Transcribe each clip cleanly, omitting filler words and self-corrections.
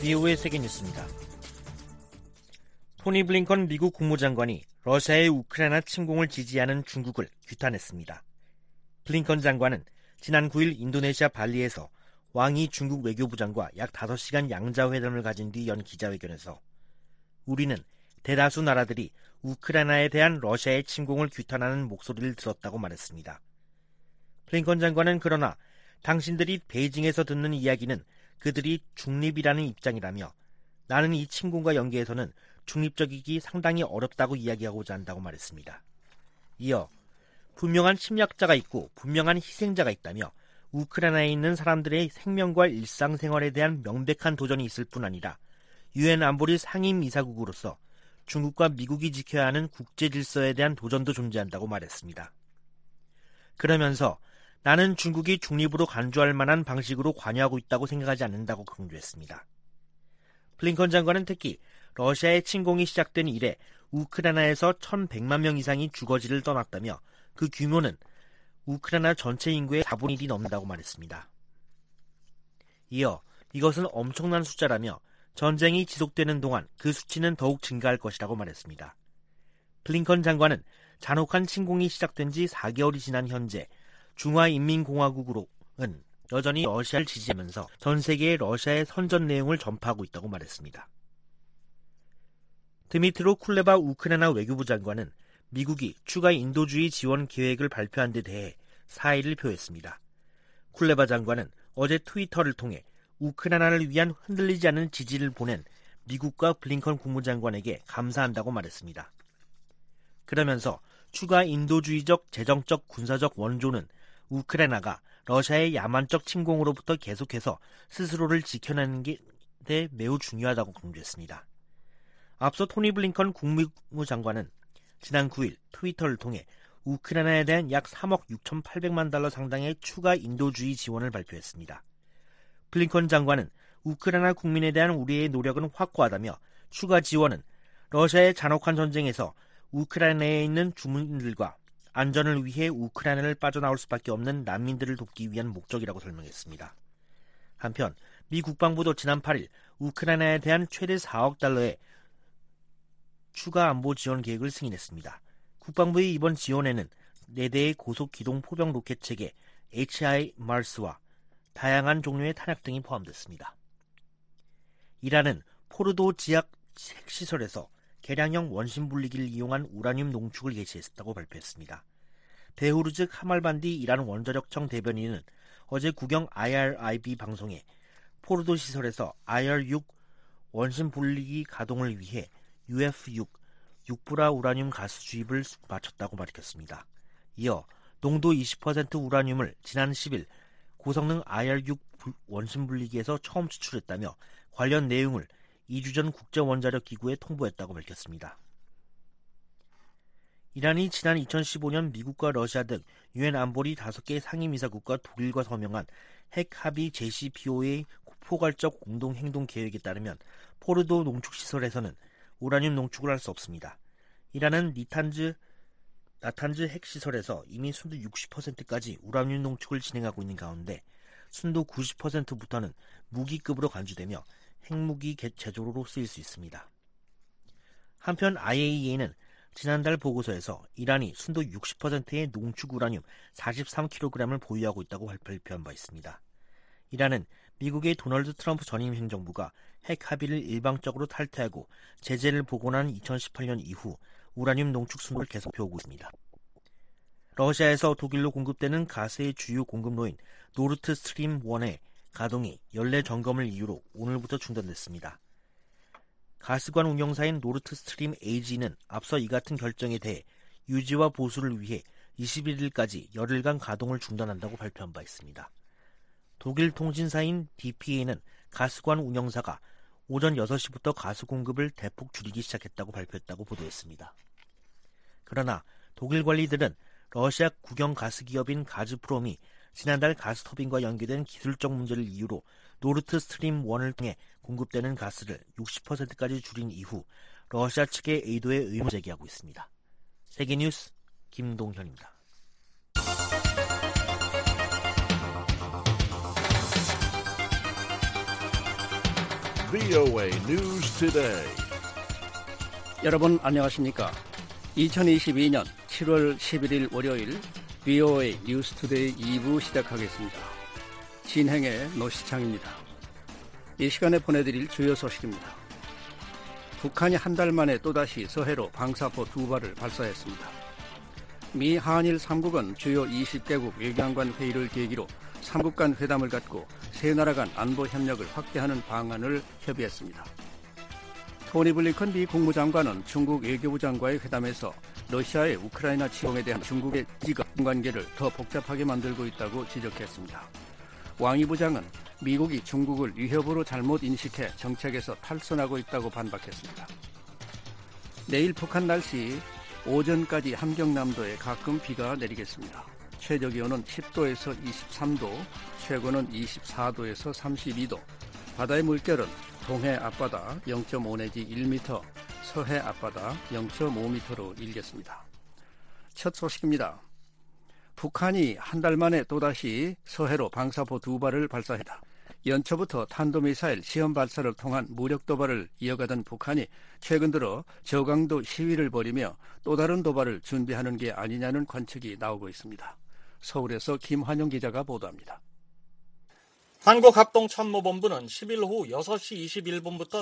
VOA 세계뉴스입니다. 토니 블링컨 미국 국무장관이 러시아의 우크라이나 침공을 지지하는 중국을 규탄했습니다. 블링컨 장관은 지난 9일 인도네시아 발리에서 왕이 중국 외교부장과 약 5시간 양자회담을 가진 뒤 연 기자회견에서 우리는 대다수 나라들이 우크라이나에 대한 러시아의 침공을 규탄하는 목소리를 들었다고 말했습니다. 블링컨 장관은 그러나 당신들이 베이징에서 듣는 이야기는 그들이 중립이라는 입장이라며 나는 이 침공과 연계해서는 중립적이기 상당히 어렵다고 이야기하고자 한다고 말했습니다. 이어 분명한 침략자가 있고 분명한 희생자가 있다며 우크라이나에 있는 사람들의 생명과 일상생활에 대한 명백한 도전이 있을 뿐 아니라 유엔 안보리 상임이사국으로서 중국과 미국이 지켜야 하는 국제 질서에 대한 도전도 존재한다고 말했습니다. 그러면서 나는 중국이 중립으로 간주할 만한 방식으로 관여하고 있다고 생각하지 않는다고 강조했습니다. 블링컨 장관은 특히 러시아의 침공이 시작된 이래 우크라이나에서 1,100만 명 이상이 주거지를 떠났다며 그 규모는 우크라이나 전체 인구의 4분의 1이 넘는다고 말했습니다. 이어 이것은 엄청난 숫자라며 전쟁이 지속되는 동안 그 수치는 더욱 증가할 것이라고 말했습니다. 블링컨 장관은 잔혹한 침공이 시작된 지 4개월이 지난 현재 중화인민공화국으로는 여전히 러시아를 지지하면서 전 세계에 러시아의 선전 내용을 전파하고 있다고 말했습니다. 드미트로 쿨레바 우크라이나 외교부 장관은 미국이 추가 인도주의 지원 계획을 발표한 데 대해 사의를 표했습니다. 쿨레바 장관은 어제 트위터를 통해 우크라이나를 위한 흔들리지 않는 지지를 보낸 미국과 블링컨 국무장관에게 감사한다고 말했습니다. 그러면서 추가 인도주의적, 재정적, 군사적 원조는 우크라이나가 러시아의 야만적 침공으로부터 계속해서 스스로를 지켜내는 데 매우 중요하다고 강조했습니다. 앞서 토니 블링컨 국무장관은 지난 9일 트위터를 통해 우크라이나에 대한 약 3억 6,800만 달러 상당의 추가 인도주의 지원을 발표했습니다. 블링컨 장관은 우크라이나 국민에 대한 우리의 노력은 확고하다며 추가 지원은 러시아의 잔혹한 전쟁에서 우크라이나에 있는 주민들과 안전을 위해 우크라이나를 빠져나올 수밖에 없는 난민들을 돕기 위한 목적이라고 설명했습니다. 한편 미 국방부도 지난 8일 우크라이나에 대한 최대 4억 달러의 추가 안보 지원 계획을 승인했습니다. 국방부의 이번 지원에는 4대의 고속기동 포병 로켓 체계 HIMARS와 다양한 종류의 탄약 등이 포함됐습니다. 이란은 포르도 지역 핵시설에서 개량형 원심 분리기를 이용한 우라늄 농축을 개시했다고 발표했습니다. 베후르즈 카말반디 이란 원자력청 대변인은 어제 국영 IRIB 방송에 포르도 시설에서 IR-6 원심 분리기 가동을 위해 UF-6 육불화 우라늄 가스 주입을 마쳤다고 밝혔습니다. 이어 농도 20% 우라늄을 지난 10일 고성능 IR-6 원심 분리기에서 처음 추출했다며 관련 내용을 2주 전 국제원자력기구에 통보했다고 밝혔습니다. 이란이 지난 2015년 미국과 러시아 등 유엔 안보리 5개 상임이사국과 독일과 서명한 핵합의 JCPOA의 포괄적 공동행동 계획에 따르면 포르도 농축시설에서는 우라늄 농축을 할 수 없습니다. 이란은 나탄즈 핵시설에서 이미 순도 60%까지 우라늄 농축을 진행하고 있는 가운데 순도 90%부터는 무기급으로 간주되며 핵무기 제조로 쓰일 수 있습니다. 한편 IAEA는 지난달 보고서에서 이란이 순도 60%의 농축 우라늄 43kg을 보유하고 있다고 발표한 바 있습니다. 이란은 미국의 도널드 트럼프 전임 행정부가 핵 합의를 일방적으로 탈퇴하고 제재를 복원한 2018년 이후 우라늄 농축 순도를 계속 배우고 있습니다. 러시아에서 독일로 공급되는 가스의 주요 공급로인 노르트 스트림 1의 가동이 연례 점검을 이유로 오늘부터 중단됐습니다. 가스관 운영사인 노르트 스트림 AG는 앞서 이 같은 결정에 대해 유지와 보수를 위해 21일까지 열흘간 가동을 중단한다고 발표한 바 있습니다. 독일 통신사인 DPA는 가스관 운영사가 오전 6시부터 가스 공급을 대폭 줄이기 시작했다고 발표했다고 보도했습니다. 그러나 독일 관리들은 러시아 국영 가스기업인 가즈프롬이 지난달 가스터빈과 연계된 기술적 문제를 이유로 노르트 스트림 1을 통해 공급되는 가스를 60%까지 줄인 이후 러시아 측의 의도에 의문을 제기하고 있습니다. 세계뉴스 김동현입니다. VOA News Today. 여러분 안녕하십니까? 2022년 7월 11일 월요일 VOA 뉴스 투데이 2부 시작하겠습니다. 진행의 노시창입니다. 이 시간에 보내드릴 주요 소식입니다. 북한이 한 달 만에 또다시 서해로 방사포 2발을 발사했습니다. 미 한일 3국은 주요 20개국 외교장관 회의를 계기로 3국 간 회담을 갖고 세 나라 간 안보 협력을 확대하는 방안을 협의했습니다. 토니 블링컨 미 국무장관은 중국 외교부 장과의 회담에서 러시아의 우크라이나 침공에 대한 중국의 지금 관계를 더 복잡하게 만들고 있다고 지적했습니다. 왕이 부장은 미국이 중국을 위협으로 잘못 인식해 정책에서 탈선하고 있다고 반박했습니다. 내일 북한 날씨 오전까지 함경남도에 가끔 비가 내리겠습니다. 최저기온은 10도에서 23도, 최고는 24도에서 32도, 바다의 물결은 동해 앞바다 0.5 내지 1m, 서해 앞바다 0.5m로 일겠습니다. 첫 소식입니다. 북한이 한 달 만에 또다시 서해로 방사포 2발을 발사했다. 연초부터 탄도미사일 시험 발사를 통한 무력 도발을 이어가던 북한이 최근 들어 저강도 시위를 벌이며 또 다른 도발을 준비하는 게 아니냐는 관측이 나오고 있습니다. 서울에서 김환영 기자가 보도합니다. 한국합동참모본부는 10일 오후 6시 21분부터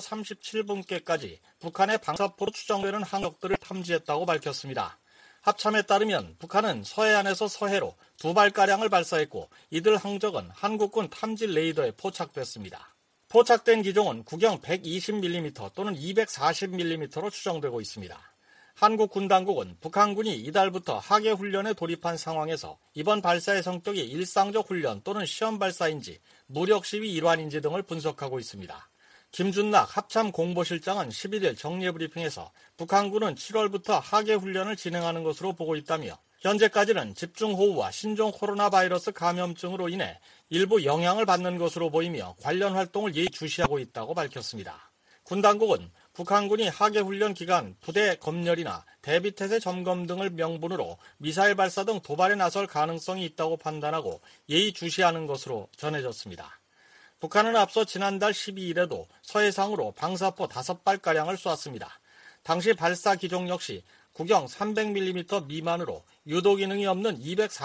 37분께까지 북한의 방사포로 추정되는 항역들을 탐지했다고 밝혔습니다. 합참에 따르면 북한은 서해안에서 서해로 2발가량을 발사했고 이들 항적은 한국군 탐지 레이더에 포착됐습니다. 포착된 기종은 구경 120mm 또는 240mm로 추정되고 있습니다. 한국 군 당국은 북한군이 이달부터 하계 훈련에 돌입한 상황에서 이번 발사의 성격이 일상적 훈련 또는 시험 발사인지 무력 시위 일환인지 등을 분석하고 있습니다. 김준락 합참 공보실장은 11일 정례 브리핑에서 북한군은 7월부터 하계 훈련을 진행하는 것으로 보고 있다며 현재까지는 집중호우와 신종 코로나 바이러스 감염증으로 인해 일부 영향을 받는 것으로 보이며 관련 활동을 예의주시하고 있다고 밝혔습니다. 군 당국은 북한군이 하계훈련 기간 부대 검열이나 대비태세 점검 등을 명분으로 미사일 발사 등 도발에 나설 가능성이 있다고 판단하고 예의주시하는 것으로 전해졌습니다. 북한은 앞서 지난달 12일에도 서해상으로 방사포 5발가량을 쏘았습니다. 당시 발사 기종 역시 구경 300mm 미만으로 유도 기능이 없는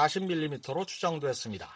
240mm로 추정됐습니다.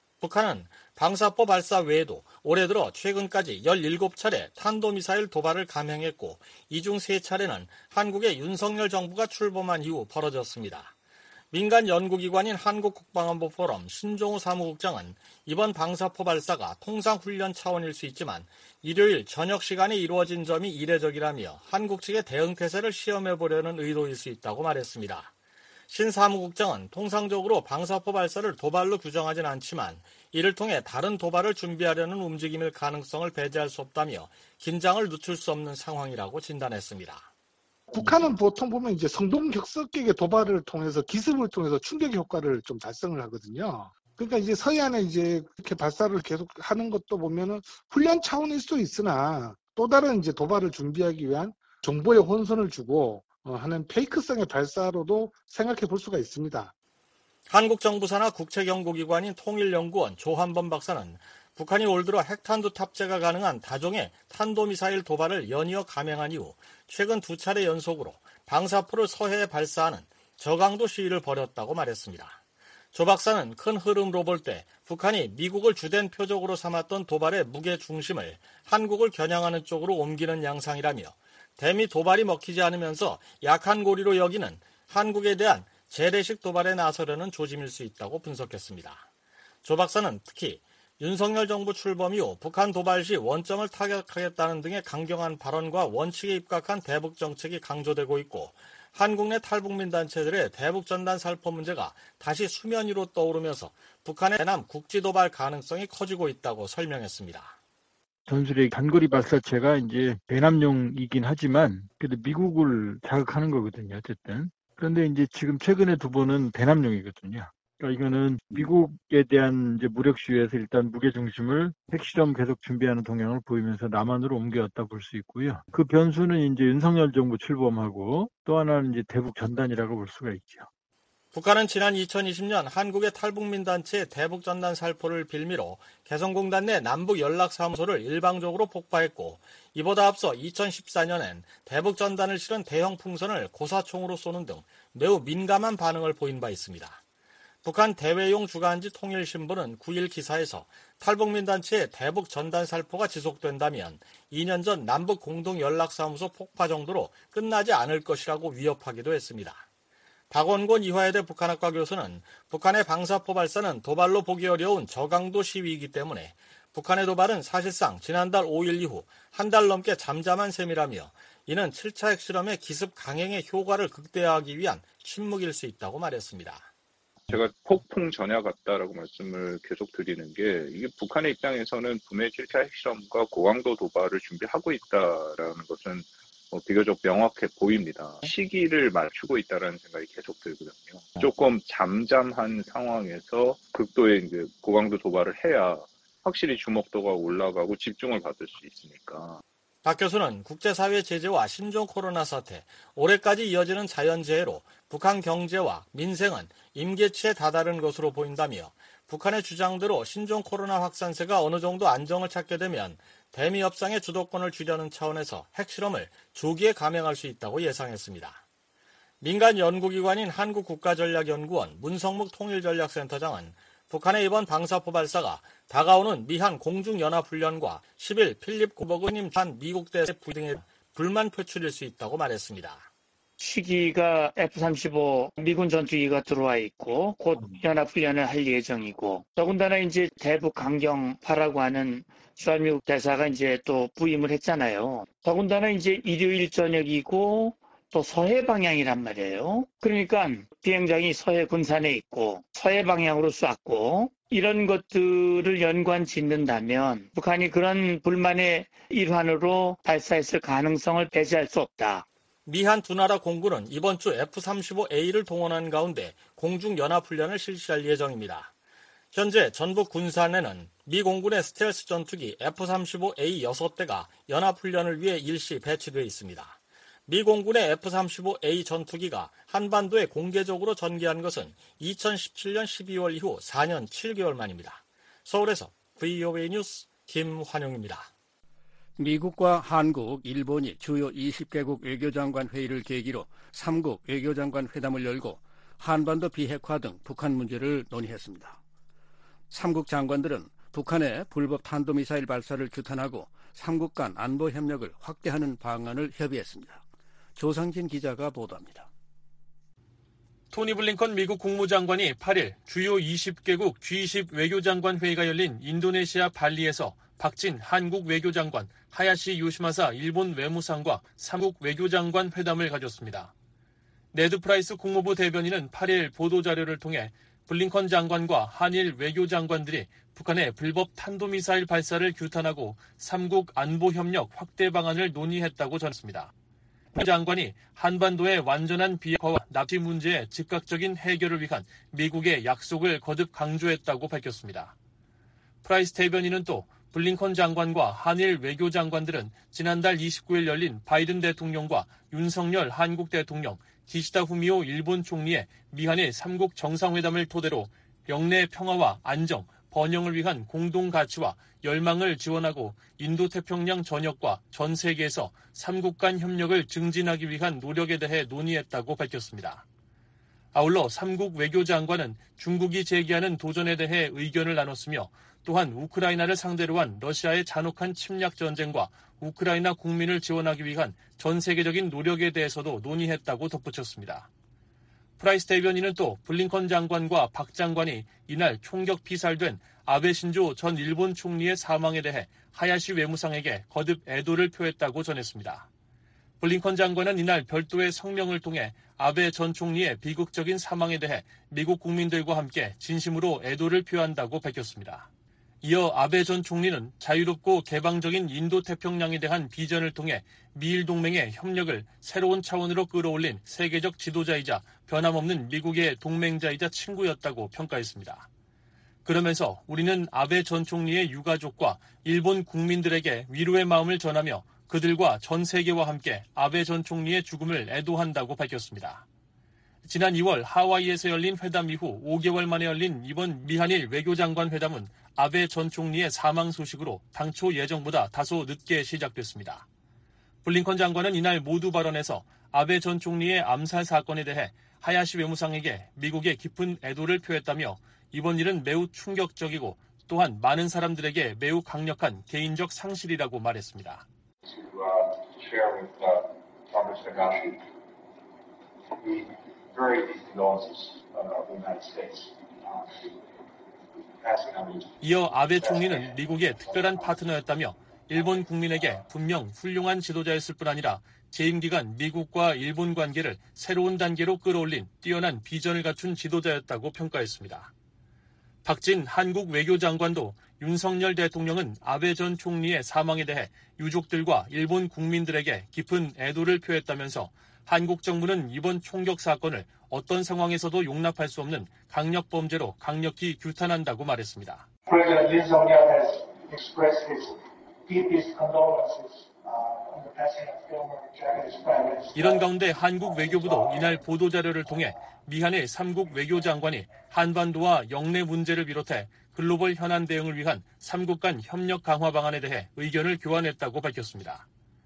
북한은 방사포 발사 외에도 올해 들어 최근까지 17차례 탄도미사일 도발을 감행했고 이 중 3차례는 한국의 윤석열 정부가 출범한 이후 벌어졌습니다. 민간 연구기관인 한국국방안보포럼 신종우 사무국장은 이번 방사포 발사가 통상훈련 차원일 수 있지만 일요일 저녁 시간에 이루어진 점이 이례적이라며 한국 측의 대응태세를 시험해보려는 의도일 수 있다고 말했습니다. 신 사무국장은 통상적으로 방사포 발사를 도발로 규정하진 않지만 이를 통해 다른 도발을 준비하려는 움직임일 가능성을 배제할 수 없다며 긴장을 늦출 수 없는 상황이라고 진단했습니다. 북한은 보통 보면 이제 성동격석격의 도발을 통해서 기습을 통해서 충격 효과를 좀 달성을 하거든요. 그러니까 이제 서해안에 이제 이렇게 발사를 계속 하는 것도 보면은 훈련 차원일 수도 있으나 또 다른 이제 도발을 준비하기 위한 정보의 혼선을 주고 하는 페이크성의 발사로도 생각해 볼 수가 있습니다. 한국 정부 산하 국책연구기관인 통일연구원 조한범 박사는 북한이 올 들어 핵탄두 탑재가 가능한 다종의 탄도미사일 도발을 연이어 감행한 이후 최근 2차례 연속으로 방사포를 서해에 발사하는 저강도 시위를 벌였다고 말했습니다. 조 박사는 큰 흐름으로 볼 때 북한이 미국을 주된 표적으로 삼았던 도발의 무게 중심을 한국을 겨냥하는 쪽으로 옮기는 양상이라며 대미 도발이 먹히지 않으면서 약한 고리로 여기는 한국에 대한 재래식 도발에 나서려는 조짐일 수 있다고 분석했습니다. 조 박사는 특히 윤석열 정부 출범 이후 북한 도발 시 원점을 타격하겠다는 등의 강경한 발언과 원칙에 입각한 대북 정책이 강조되고 있고 한국 내 탈북민 단체들의 대북 전단 살포 문제가 다시 수면 위로 떠오르면서 북한의 대남 국지 도발 가능성이 커지고 있다고 설명했습니다. 전술의 단거리 발사체가 이제 대남용이긴 하지만 그래도 미국을 자극하는 거거든요. 어쨌든. 그런데 이제 지금 최근에 2번은 대남용이거든요. 그러니까 이거는 미국에 대한 이제 무력 시위에서 일단 무게 중심을 핵실험 계속 준비하는 동향을 보이면서 남한으로 옮겨왔다 볼 수 있고요. 그 변수는 이제 윤석열 정부 출범하고 또 하나는 이제 대북 전단이라고 볼 수가 있죠. 북한은 지난 2020년 한국의 탈북민 단체의 대북전단 살포를 빌미로 개성공단 내 남북연락사무소를 일방적으로 폭파했고, 이보다 앞서 2014년엔 대북전단을 실은 대형 풍선을 고사총으로 쏘는 등 매우 민감한 반응을 보인 바 있습니다. 북한 대외용 주간지 통일신문은 9일 기사에서 탈북민 단체의 대북전단 살포가 지속된다면 2년 전 남북 공동연락사무소 폭파 정도로 끝나지 않을 것이라고 위협하기도 했습니다. 박원곤 이화여대 북한학과 교수는 북한의 방사포 발사는 도발로 보기 어려운 저강도 시위이기 때문에 북한의 도발은 사실상 지난달 5일 이후 한 달 넘게 잠잠한 셈이라며, 이는 7차 핵실험의 기습 강행의 효과를 극대화하기 위한 침묵일 수 있다고 말했습니다. 제가 폭풍 전야 같다라고 말씀을 계속 드리는 게, 이게 북한의 입장에서는 분명히 7차 핵실험과 고강도 도발을 준비하고 있다라는 것은 비교적 명확해 보입니다. 시기를 맞추고 있다는 생각이 계속 들거든요. 조금 잠잠한 상황에서 극도의 고강도 도발을 해야 확실히 주목도가 올라가고 집중을 받을 수 있으니까. 박 교수는 국제사회 제재와 신종 코로나 사태, 올해까지 이어지는 자연재해로 북한 경제와 민생은 임계치에 다다른 것으로 보인다며, 북한의 주장대로 신종 코로나 확산세가 어느 정도 안정을 찾게 되면 대미 협상의 주도권을 쥐려는 차원에서 핵실험을 조기에 감행할 수 있다고 예상했습니다. 민간 연구기관인 한국국가전략연구원 문성묵 통일전략센터장은 북한의 이번 방사포 발사가 다가오는 미한 공중연합훈련과 10일 필립 고버그님 한 미국 대사 부위 등의 불만 표출일 수 있다고 말했습니다. 시기가 F-35 미군 전투기가 들어와 있고 곧 연합훈련을 할 예정이고, 더군다나 이제 대북 강경파라고 하는 주한미국 대사가 이제 또 부임을 했잖아요. 더군다나 이제 일요일 저녁이고 또 서해 방향이란 말이에요. 그러니까 비행장이 서해 군산에 있고 서해 방향으로 쐈고, 이런 것들을 연관 짓는다면 북한이 그런 불만의 일환으로 발사했을 가능성을 배제할 수 없다. 미한 두 나라 공군은 이번 주 F-35A를 동원한 가운데 공중연합훈련을 실시할 예정입니다. 현재 전북 군산에는 미 공군의 스텔스 전투기 F-35A 6대가 연합훈련을 위해 일시 배치되어 있습니다. 미 공군의 F-35A 전투기가 한반도에 공개적으로 전개한 것은 2017년 12월 이후 4년 7개월 만입니다. 서울에서 VOA 뉴스 김환영입니다. 미국과 한국, 일본이 주요 20개국 외교장관 회의를 계기로 3국 외교장관 회담을 열고 한반도 비핵화 등 북한 문제를 논의했습니다. 3국 장관들은 북한의 불법 탄도미사일 발사를 규탄하고 3국 간 안보 협력을 확대하는 방안을 협의했습니다. 조상진 기자가 보도합니다. 토니 블링컨 미국 국무장관이 8일 주요 20개국 G20 외교장관 회의가 열린 인도네시아 발리에서 박진 한국 외교장관, 하야시 요시마사 일본 외무상과 3국 외교장관 회담을 가졌습니다. 네드 프라이스 국무부 대변인은 8일 보도자료를 통해 블링컨 장관과 한일 외교장관들이 북한의 불법 탄도미사일 발사를 규탄하고 3국 안보협력 확대 방안을 논의했다고 전했습니다. 장관이 한반도의 완전한 비핵화와 납치 문제의 즉각적인 해결을 위한 미국의 약속을 거듭 강조했다고 밝혔습니다. 프라이스 대변인은 또 블링컨 장관과 한일 외교장관들은 지난달 29일 열린 바이든 대통령과 윤석열 한국 대통령, 기시다 후미오 일본 총리의 미한일 3국 정상회담을 토대로 영내 평화와 안정, 번영을 위한 공동 가치와 열망을 지원하고 인도태평양 전역과 전 세계에서 3국 간 협력을 증진하기 위한 노력에 대해 논의했다고 밝혔습니다. 아울러 3국 외교장관은 중국이 제기하는 도전에 대해 의견을 나눴으며, 또한 우크라이나를 상대로 한 러시아의 잔혹한 침략 전쟁과 우크라이나 국민을 지원하기 위한 전 세계적인 노력에 대해서도 논의했다고 덧붙였습니다. 프라이스 대변인은 또 블링컨 장관과 박 장관이 이날 총격 피살된 아베 신조 전 일본 총리의 사망에 대해 하야시 외무상에게 거듭 애도를 표했다고 전했습니다. 블링컨 장관은 이날 별도의 성명을 통해 아베 전 총리의 비극적인 사망에 대해 미국 국민들과 함께 진심으로 애도를 표한다고 밝혔습니다. 이어 아베 전 총리는 자유롭고 개방적인 인도태평양에 대한 비전을 통해 미일 동맹의 협력을 새로운 차원으로 끌어올린 세계적 지도자이자 변함없는 미국의 동맹자이자 친구였다고 평가했습니다. 그러면서 우리는 아베 전 총리의 유가족과 일본 국민들에게 위로의 마음을 전하며 그들과 전 세계와 함께 아베 전 총리의 죽음을 애도한다고 밝혔습니다. 지난 2월 하와이에서 열린 회담 이후 5개월 만에 열린 이번 미한일 외교장관 회담은 아베 전 총리의 사망 소식으로 당초 예정보다 다소 늦게 시작됐습니다. 블링컨 장관은 이날 모두 발언에서 아베 전 총리의 암살 사건에 대해 하야시 외무상에게 미국의 깊은 애도를 표했다며 이번 일은 매우 충격적이고 또한 많은 사람들에게 매우 강력한 개인적 상실이라고 말했습니다. 이어 아베 총리는 미국의 특별한 파트너였다며 일본 국민에게 분명 훌륭한 지도자였을 뿐 아니라 재임 기간 미국과 일본 관계를 새로운 단계로 끌어올린 뛰어난 비전을 갖춘 지도자였다고 평가했습니다. 박진 한국 외교장관도 윤석열 대통령은 아베 전 총리의 사망에 대해 유족들과 일본 국민들에게 깊은 애도를 표했다면서 한국 정부는 이번 총격 사건을 어떤 상황에서도 용납할 수 없는 강력 범죄로 강력히 규탄한다고 말했습니다. President 윤석열 has expressed his deepest condolences. 이런 가운데 한국 외교부도 이날 보도자료를 통해 미한일 3국 외교장관이 한반도와 영내 문제를 비롯해 글로벌 현안 대응을 위한 3국 간 협력 강화 방안에 대해 의견을 교환했다고 밝혔습니다.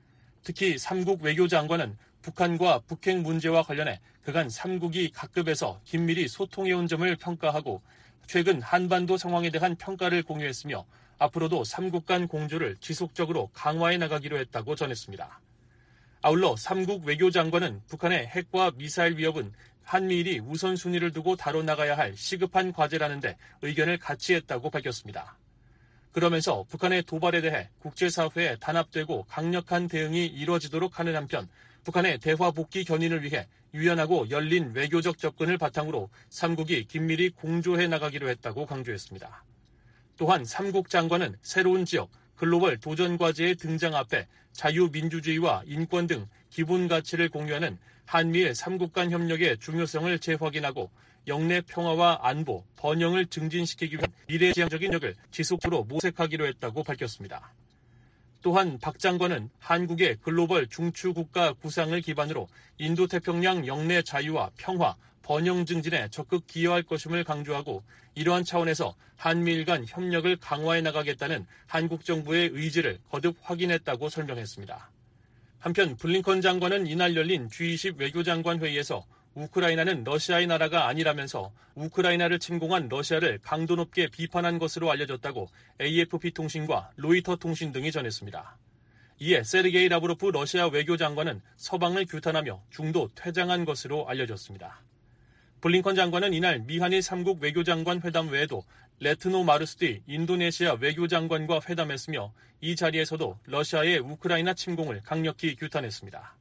특히 3국 외교장관은 북한과 북핵 문제와 관련해 그간 3국이 각급에서 긴밀히 소통해온 점을 평가하고 최근 한반도 상황에 대한 평가를 공유했으며 앞으로도 3국 간 공조를 지속적으로 강화해 나가기로 했다고 전했습니다. 아울러 3국 외교장관은 북한의 핵과 미사일 위협은 한미일이 우선순위를 두고 다뤄나가야 할 시급한 과제라는데 의견을 같이 했다고 밝혔습니다. 그러면서 북한의 도발에 대해 국제사회에 단합되고 강력한 대응이 이뤄지도록 하는 한편 북한의 대화 복귀 견인을 위해 유연하고 열린 외교적 접근을 바탕으로 3국이 긴밀히 공조해 나가기로 했다고 강조했습니다. 또한 3국 장관은 새로운 지역, 글로벌 도전 과제의 등장 앞에 자유민주주의와 인권 등 기본 가치를 공유하는 한미일 3국 간 협력의 중요성을 재확인하고 영내 평화와 안보, 번영을 증진시키기 위한 미래지향적인 역을 지속적으로 모색하기로 했다고 밝혔습니다. 또한 박 장관은 한국의 글로벌 중추국가 구상을 기반으로 인도태평양 영내 자유와 평화, 번영 증진에 적극 기여할 것임을 강조하고 이러한 차원에서 한미일 간 협력을 강화해 나가겠다는 한국 정부의 의지를 거듭 확인했다고 설명했습니다. 한편 블링컨 장관은 이날 열린 G20 외교장관 회의에서 우크라이나는 러시아의 나라가 아니라면서 우크라이나를 침공한 러시아를 강도 높게 비판한 것으로 알려졌다고 AFP 통신과 로이터 통신 등이 전했습니다. 이에 세르게이 라브로프 러시아 외교장관은 서방을 규탄하며 중도 퇴장한 것으로 알려졌습니다. 블링컨 장관은 이날 미한일 3국 외교장관 회담 외에도 레트노 마르스티 인도네시아 외교장관과 회담했으며 이 자리에서도 러시아의 우크라이나 침공을 강력히 규탄했습니다.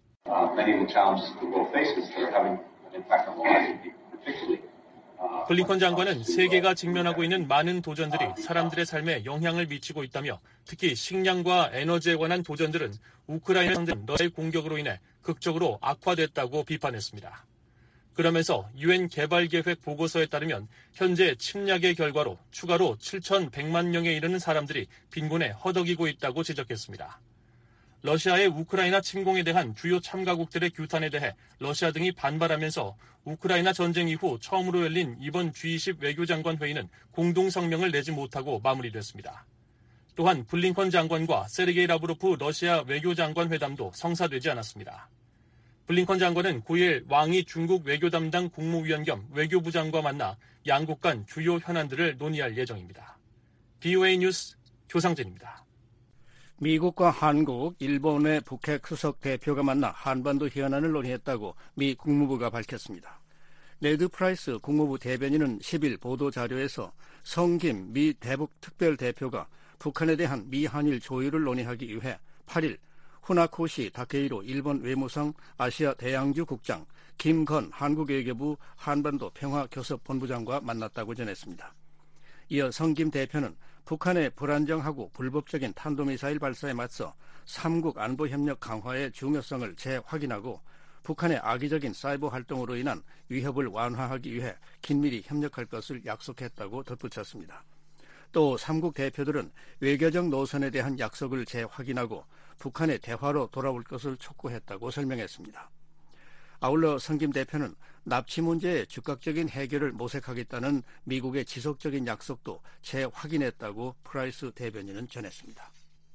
블링컨 장관은 세계가 직면하고 있는 많은 도전들이 사람들의 삶에 영향을 미치고 있다며 특히 식량과 에너지에 관한 도전들은 우크라이나 상대는 러시아의 공격으로 인해 극적으로 악화됐다고 비판했습니다. 그러면서 UN 개발계획 보고서에 따르면 현재 침략의 결과로 추가로 7,100만 명에 이르는 사람들이 빈곤에 허덕이고 있다고 지적했습니다. 러시아의 우크라이나 침공에 대한 주요 참가국들의 규탄에 대해 러시아 등이 반발하면서 우크라이나 전쟁 이후 처음으로 열린 이번 G20 외교장관 회의는 공동성명을 내지 못하고 마무리됐습니다. 또한 블링컨 장관과 세르게이 라브로프 러시아 외교장관 회담도 성사되지 않았습니다. 블링컨 장관은 9일 왕이 중국 외교 담당 국무위원 겸 외교부장과 만나 양국 간 주요 현안들을 논의할 예정입니다. BOA 뉴스 조상진입니다. 미국과 한국, 일본의 북핵 수석 대표가 만나 한반도 현안을 논의했다고 미 국무부가 밝혔습니다. 네드 프라이스 국무부 대변인은 10일 보도자료에서 성김 미 대북 특별대표가 북한에 대한 미한일 조율을 논의하기 위해 8일 후나코시 다케이로 일본 외무성 아시아 대양주 국장, 김건 한국 외교부 한반도 평화교섭본부장과 만났다고 전했습니다. 이어 성김 대표는 북한의 불안정하고 불법적인 탄도미사일 발사에 맞서 3국 안보협력 강화의 중요성을 재확인하고 북한의 악의적인 사이버 활동으로 인한 위협을 완화하기 위해 긴밀히 협력할 것을 약속했다고 덧붙였습니다. 또 3국 대표들은 외교적 노선에 대한 약속을 재확인하고 북한의 대화로 돌아올 것을 촉구했다고 설명했습니다. 아울러 성 김 대표는 납치 문제의 즉각적인 해결을 모색하겠다는 미국의 지속적인 약속도 재확인했다고 프라이스 대변인은 전했습니다.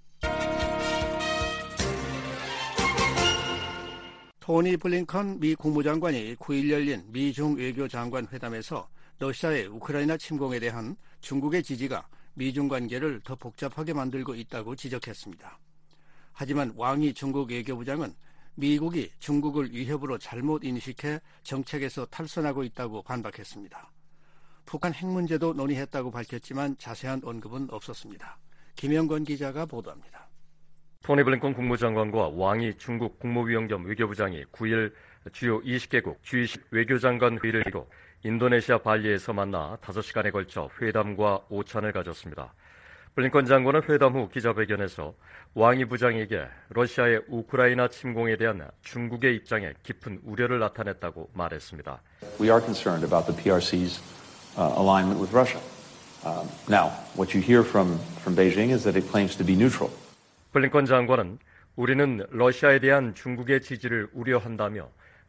토니 블링컨 미 국무장관이 9일 열린 미중 외교장관 회담에서 러시아의 우크라이나 침공에 대한 중국의 지지가 미중 관계를 더 복잡하게 만들고 있다고 지적했습니다. 하지만 왕이 중국 외교부장은 미국이 중국을 위협으로 잘못 인식해 정책에서 탈선하고 있다고 반박했습니다. 북한 핵 문제도 논의했다고 밝혔지만 자세한 언급은 없었습니다. 김영건 기자가 보도합니다. 토니 블링컨 국무장관과 왕이 중국 국무위원 겸 외교부장이 9일 주요 20개국 G20 외교장관 회의를 이루 인도네시아 발리에서 만나 5시간에 걸쳐 회담과 오찬을 가졌습니다. 블링컨 장관은 회담 후 기자회견에서 왕이 부장에게 러시아의 우크라이나 침공에 대한 중국의 입장에 깊은 우려를 나타냈다고 말했습니다. We are concerned about the PRC's alignment with Russia. Now, what you hear from Beijing is that it claims to be neutral. 블링컨 장관은 우리는 러시아에 대한 중국의 지지를 우려한다며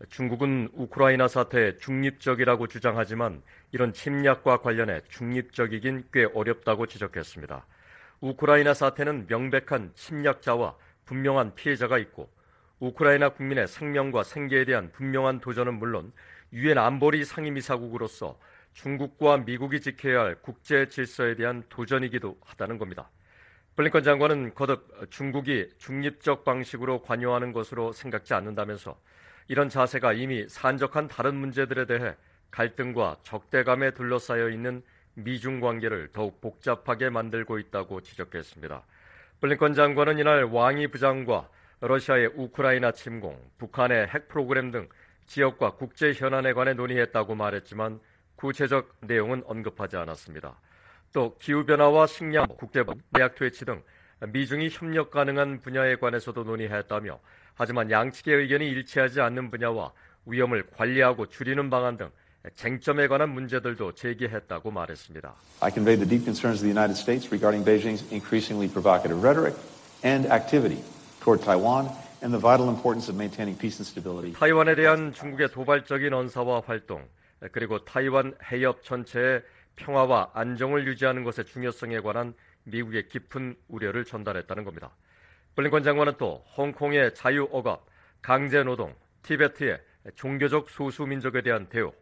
중국은 우크라이나 사태에 중립적이라고 주장하지만 이런 침략과 관련해 중립적이긴 꽤 어렵다고 지적했습니다. 우크라이나 사태는 명백한 침략자와 분명한 피해자가 있고 우크라이나 국민의 생명과 생계에 대한 분명한 도전은 물론 유엔 안보리 상임이사국으로서 중국과 미국이 지켜야 할 국제 질서에 대한 도전이기도 하다는 겁니다. 블링컨 장관은 거듭 중국이 중립적 방식으로 관여하는 것으로 생각지 않는다면서 이런 자세가 이미 산적한 다른 문제들에 대해 갈등과 적대감에 둘러싸여 있는 미중 관계를 더욱 복잡하게 만들고 있다고 지적했습니다. 블링컨 장관은 이날 왕이 부장과 러시아의 우크라이나 침공, 북한의 핵 프로그램 등 지역과 국제 현안에 관해 논의했다고 말했지만 구체적 내용은 언급하지 않았습니다. 또 기후변화와 식량, 국제법, 내약 퇴치 등 미중이 협력 가능한 분야에 관해서도 논의했다며 하지만 양측의 의견이 일치하지 않는 분야와 위험을 관리하고 줄이는 방안 등 쟁점에 관한 문제들도 제기했다고 말했습니다. I conveyed the deep concerns of the United States regarding Beijing's increasingly provocative rhetoric and activity toward Taiwan and the vital importance of maintaining peace and stability. 타이완에 대한 중국의 도발적인 언사와 활동, 그리고 타이완 해협 전체의 평화와 안정을 유지하는 것의 중요성에 관한 미국의 깊은 우려를 전달했다는 겁니다. 블링컨 장관은 또 홍콩의 자유억압, 강제노동, 티베트의 종교적 소수민족에 대한 대우,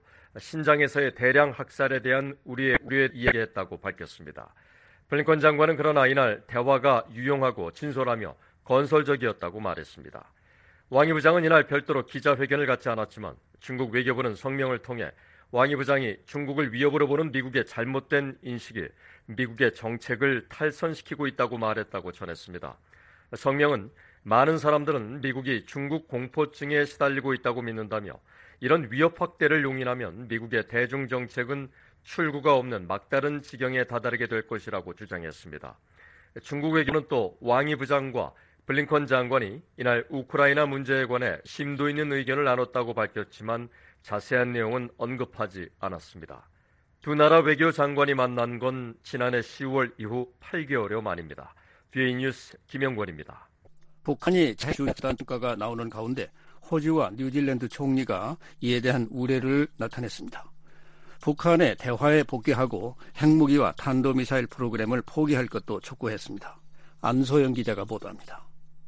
신장에서의 대량 학살에 대한 우리의 이야기했다고 밝혔습니다. 블링컨 장관은 그러나 이날 대화가 유용하고 진솔하며 건설적이었다고 말했습니다. 왕이 부장은 이날 별도로 기자회견을 갖지 않았지만 중국 외교부는 성명을 통해 왕이 부장이 중국을 위협으로 보는 미국의 잘못된 인식이 미국의 정책을 탈선시키고 있다고 말했다고 전했습니다. 성명은 많은 사람들은 미국이 중국 공포증에 시달리고 있다고 믿는다며 이런 위협 확대를 용인하면 미국의 대중정책은 출구가 없는 막다른 지경에 다다르게 될 것이라고 주장했습니다. 중국 외교는 또 왕이 부장과 블링컨 장관이 이날 우크라이나 문제에 관해 심도 있는 의견을 나눴다고 밝혔지만 자세한 내용은 언급하지 않았습니다. 두 나라 외교 장관이 만난 건 지난해 10월 이후 8개월여 만입니다. BA 뉴스 김영권입니다. 북한이 자주했다는 평가가 나오는 가운데 호주와 뉴질랜드 총리가 이에 대한 우려를 나타냈습니다. 북한의 대화에 복귀하고 핵무기와 탄도미사일 프로그램을 포기할 것도 촉구했습니다. 안소영 기자가 보도합니다.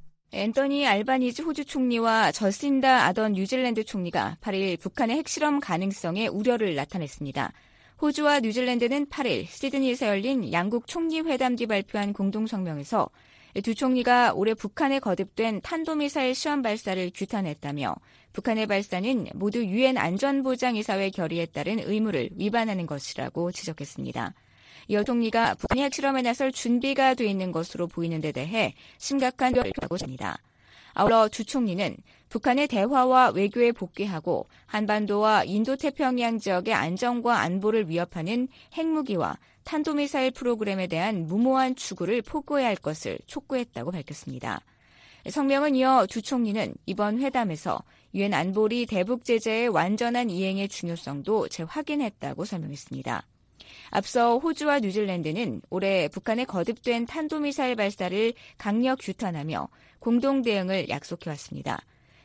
앤더니 알바니지 호주 총리와 저신다 아던 뉴질랜드 총리가 8일 북한의 핵실험 가능성에 우려를 나타냈습니다. 호주와 뉴질랜드는 8일 시드니에서 열린 양국 총리 회담 뒤 발표한 공동성명에서 두 총리가 올해 북한에 거듭된 탄도미사일 시험 발사를 규탄했다며 북한의 발사는 모두 유엔 안전보장이사회 결의에 따른 의무를 위반하는 것이라고 지적했습니다. 여 총리가 북한이 핵실험에 나설 준비가 돼 있는 것으로 보이는 데 대해 심각한 우려를 표하고 있습니다. 아울러 두 총리는 북한의 대화와 외교에 복귀하고 한반도와 인도태평양 지역의 안정과 안보를 위협하는 핵무기와 탄도미사일 프로그램에 대한 무모한 추구를 포기해야 할 것을 촉구했다고 밝혔습니다. 성명은 이어 두 총리는 이번 회담에서 유엔 안보리 대북 제재의 완전한 이행의 중요성도 재확인했다고 설명했습니다. 앞서 호주와 뉴질랜드는 올해 북한의 거듭된 탄도미사일 발사를 강력 규탄하며 공동 대응을 약속해왔습니다.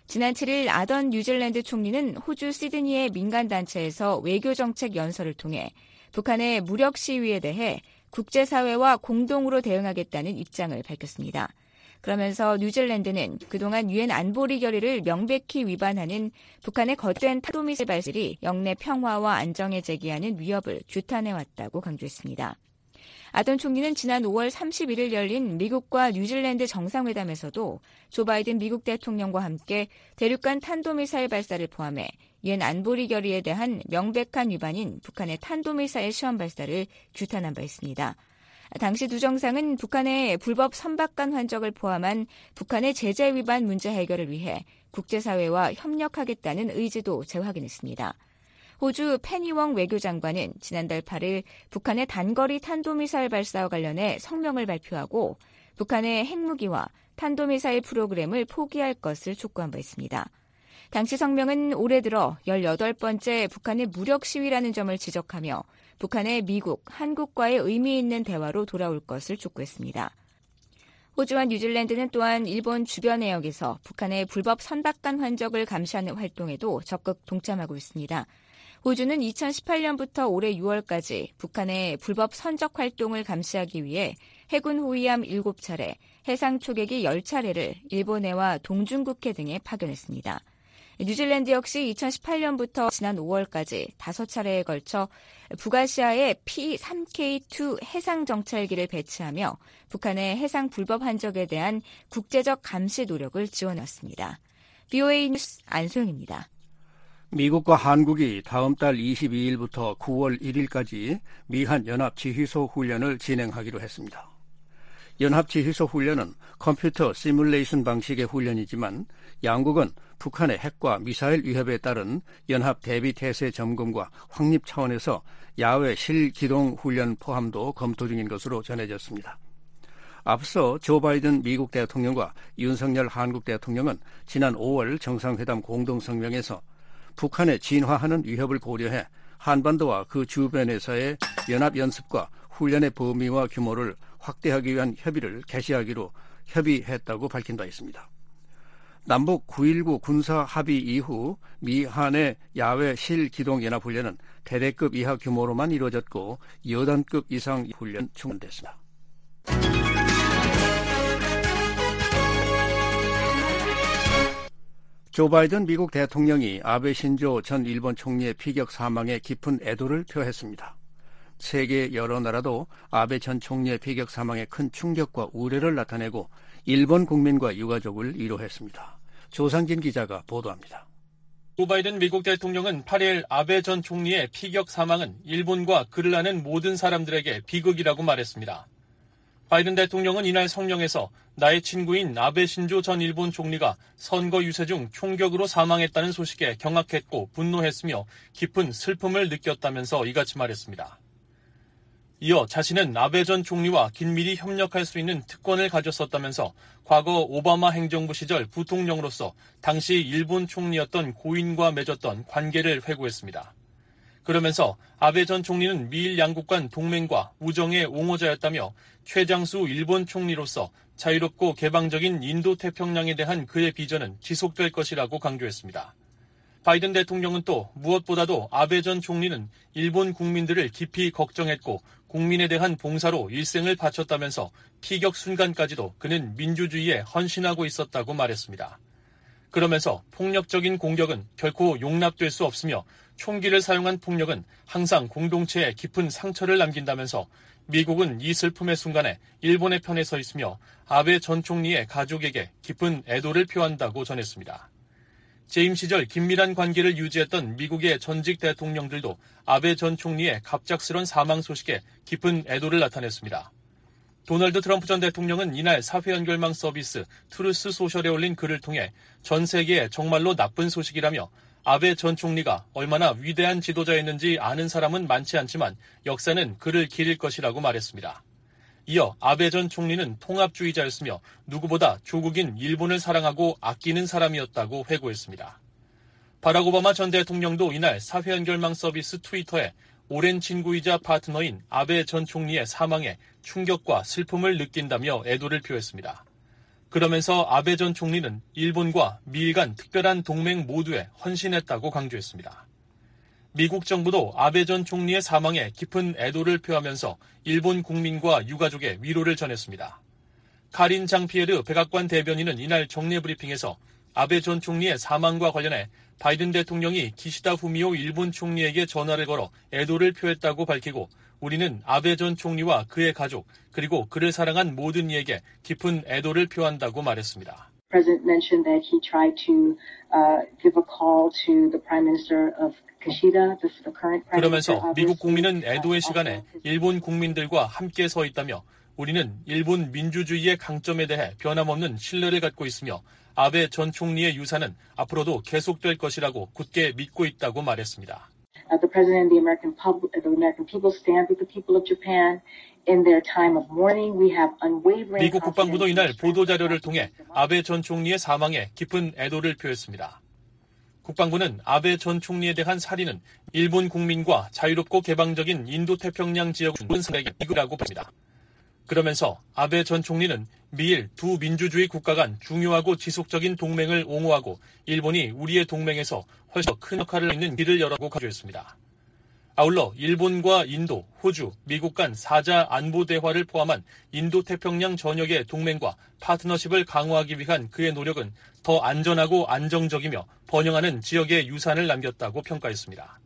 지난 7일 아던 뉴질랜드 총리는 호주 시드니의 민간단체에서 외교정책 연설을 통해 북한의 무력 시위에 대해 국제사회와 공동으로 대응하겠다는 입장을 밝혔습니다. 그러면서 뉴질랜드는 그동안 유엔 안보리 결의를 명백히 위반하는 북한의 거센 탄도미사일 발사들이 영내 평화와 안정에 제기하는 위협을 규탄해왔다고 강조했습니다. 아던 총리는 지난 5월 31일 열린 미국과 뉴질랜드 정상회담에서도 조 바이든 미국 대통령과 함께 대륙간 탄도미사일 발사를 포함해 유엔 안보리 결의에 대한 명백한 위반인 북한의 탄도미사일 시험 발사를 규탄한 바 있습니다. 당시 두 정상은 북한의 불법 선박간 환적을 포함한 북한의 제재 위반 문제 해결을 위해 국제사회와 협력하겠다는 의지도 재확인했습니다. 호주 페니웡 외교장관은 지난달 8일 북한의 단거리 탄도미사일 발사와 관련해 성명을 발표하고 북한의 핵무기와 탄도미사일 프로그램을 포기할 것을 촉구한 바 있습니다. 당시 성명은 올해 들어 18번째 북한의 무력 시위라는 점을 지적하며 북한의 미국, 한국과의 의미 있는 대화로 돌아올 것을 촉구했습니다. 호주와 뉴질랜드는 또한 일본 주변 해역에서 북한의 불법 선박간 환적을 감시하는 활동에도 적극 동참하고 있습니다. 호주는 2018년부터 올해 6월까지 북한의 불법 선적 활동을 감시하기 위해 해군 호위함 7차례, 해상 초계기 10차례를 일본해와 동중국해 등에 파견했습니다. 뉴질랜드 역시 2018년부터 지난 5월까지 5차례에 걸쳐 북아시아에 P-3K2 해상 정찰기를 배치하며 북한의 해상 불법 환적에 대한 국제적 감시 노력을 지원했습니다. VOA 뉴스 안소영입니다. 미국과 한국이 다음 달 22일부터 9월 1일까지 미한 연합지휘소 훈련을 진행하기로 했습니다. 연합지휘소 훈련은 컴퓨터 시뮬레이션 방식의 훈련이지만 양국은 북한의 핵과 미사일 위협에 따른 연합 대비 태세 점검과 확립 차원에서 야외 실기동 훈련 포함도 검토 중인 것으로 전해졌습니다. 앞서 조 바이든 미국 대통령과 윤석열 한국 대통령은 지난 5월 정상회담 공동성명에서 북한의 진화하는 위협을 고려해 한반도와 그 주변에서의 연합연습과 훈련의 범위와 규모를 확대하기 위한 협의를 개시하기로 협의했다고 밝힌 바 있습니다. 남북 9.19 군사 합의 이후 미한의 야외 실기동연합훈련은 대대급 이하 규모로만 이루어졌고 여단급 이상 훈련 중단됐습니다. 조 바이든 미국 대통령이 아베 신조 전 일본 총리의 피격 사망에 깊은 애도를 표했습니다. 세계 여러 나라도 아베 전 총리의 피격 사망에 큰 충격과 우려를 나타내고 일본 국민과 유가족을 위로했습니다. 조상진 기자가 보도합니다. 조 바이든 미국 대통령은 8일 아베 전 총리의 피격 사망은 일본과 그를 아는 모든 사람들에게 비극이라고 말했습니다. 바이든 대통령은 이날 성명에서 나의 친구인 아베 신조 전 일본 총리가 선거 유세 중 총격으로 사망했다는 소식에 경악했고 분노했으며 깊은 슬픔을 느꼈다면서 이같이 말했습니다. 이어 자신은 아베 전 총리와 긴밀히 협력할 수 있는 특권을 가졌었다면서 과거 오바마 행정부 시절 부통령으로서 당시 일본 총리였던 고인과 맺었던 관계를 회고했습니다. 그러면서 아베 전 총리는 미일 양국 간 동맹과 우정의 옹호자였다며 최장수 일본 총리로서 자유롭고 개방적인 인도태평양에 대한 그의 비전은 지속될 것이라고 강조했습니다. 바이든 대통령은 또 무엇보다도 아베 전 총리는 일본 국민들을 깊이 걱정했고 국민에 대한 봉사로 일생을 바쳤다면서 피격 순간까지도 그는 민주주의에 헌신하고 있었다고 말했습니다. 그러면서 폭력적인 공격은 결코 용납될 수 없으며 총기를 사용한 폭력은 항상 공동체에 깊은 상처를 남긴다면서 미국은 이 슬픔의 순간에 일본의 편에 서 있으며 아베 전 총리의 가족에게 깊은 애도를 표한다고 전했습니다. 재임 시절 긴밀한 관계를 유지했던 미국의 전직 대통령들도 아베 전 총리의 갑작스런 사망 소식에 깊은 애도를 나타냈습니다. 도널드 트럼프 전 대통령은 이날 사회 연결망 서비스 트루스 소셜에 올린 글을 통해 전 세계에 정말로 나쁜 소식이라며 아베 전 총리가 얼마나 위대한 지도자였는지 아는 사람은 많지 않지만 역사는 그를 기릴 것이라고 말했습니다. 이어 아베 전 총리는 통합주의자였으며 누구보다 조국인 일본을 사랑하고 아끼는 사람이었다고 회고했습니다. 바락 오바마 전 대통령도 이날 사회 연결망 서비스 트위터에 오랜 친구이자 파트너인 아베 전 총리의 사망에 충격과 슬픔을 느낀다며 애도를 표했습니다. 그러면서 아베 전 총리는 일본과 미일 간 특별한 동맹 모두에 헌신했다고 강조했습니다. 미국 정부도 아베 전 총리의 사망에 깊은 애도를 표하면서 일본 국민과 유가족의 위로를 전했습니다. 카린 장피에르 백악관 대변인은 이날 정례 브리핑에서 아베 전 총리의 사망과 관련해 바이든 대통령이 기시다 후미오 일본 총리에게 전화를 걸어 애도를 표했다고 밝히고 우리는 아베 전 총리와 그의 가족 그리고 그를 사랑한 모든 이에게 깊은 애도를 표한다고 말했습니다. President mentioned that he tried to give a call to the Prime Minister of Kishida, the current Prime Minister. 그러면서 미국 국민은 애도의 시간에 일본 국민들과 함께 서 있다며 우리는 일본 민주주의의 강점에 대해 변함없는 신뢰를 갖고 있으며 아베 전 총리의 유산은 앞으로도 계속될 것이라고 굳게 믿고 있다고 말했습니다. The President and the American people stand with the people of Japan in their time of mourning. We have unwavering. 미국 국방부도 이날 보도자료를 통해 아베 전 총리의 사망에 깊은 애도를 표했습니다. 국방부는 아베 전 총리에 대한 살인은 일본 국민과 자유롭고 개방적인 인도태평양 지역 군사에게 이끄라고 봅니다. 그러면서 아베 전 총리는 미일 두 민주주의 국가 간 중요하고 지속적인 동맹을 옹호하고 일본이 우리의 동맹에서 훨씬 더 큰 역할을 하는 길을 열라고 강조했습니다. 아울러 일본과 인도, 호주, 미국 간 4자 안보 대화를 포함한 인도태평양 전역의 동맹과 파트너십을 강화하기 위한 그의 노력은 더 안전하고 안정적이며 번영하는 지역의 유산을 남겼다고 평가했습니다.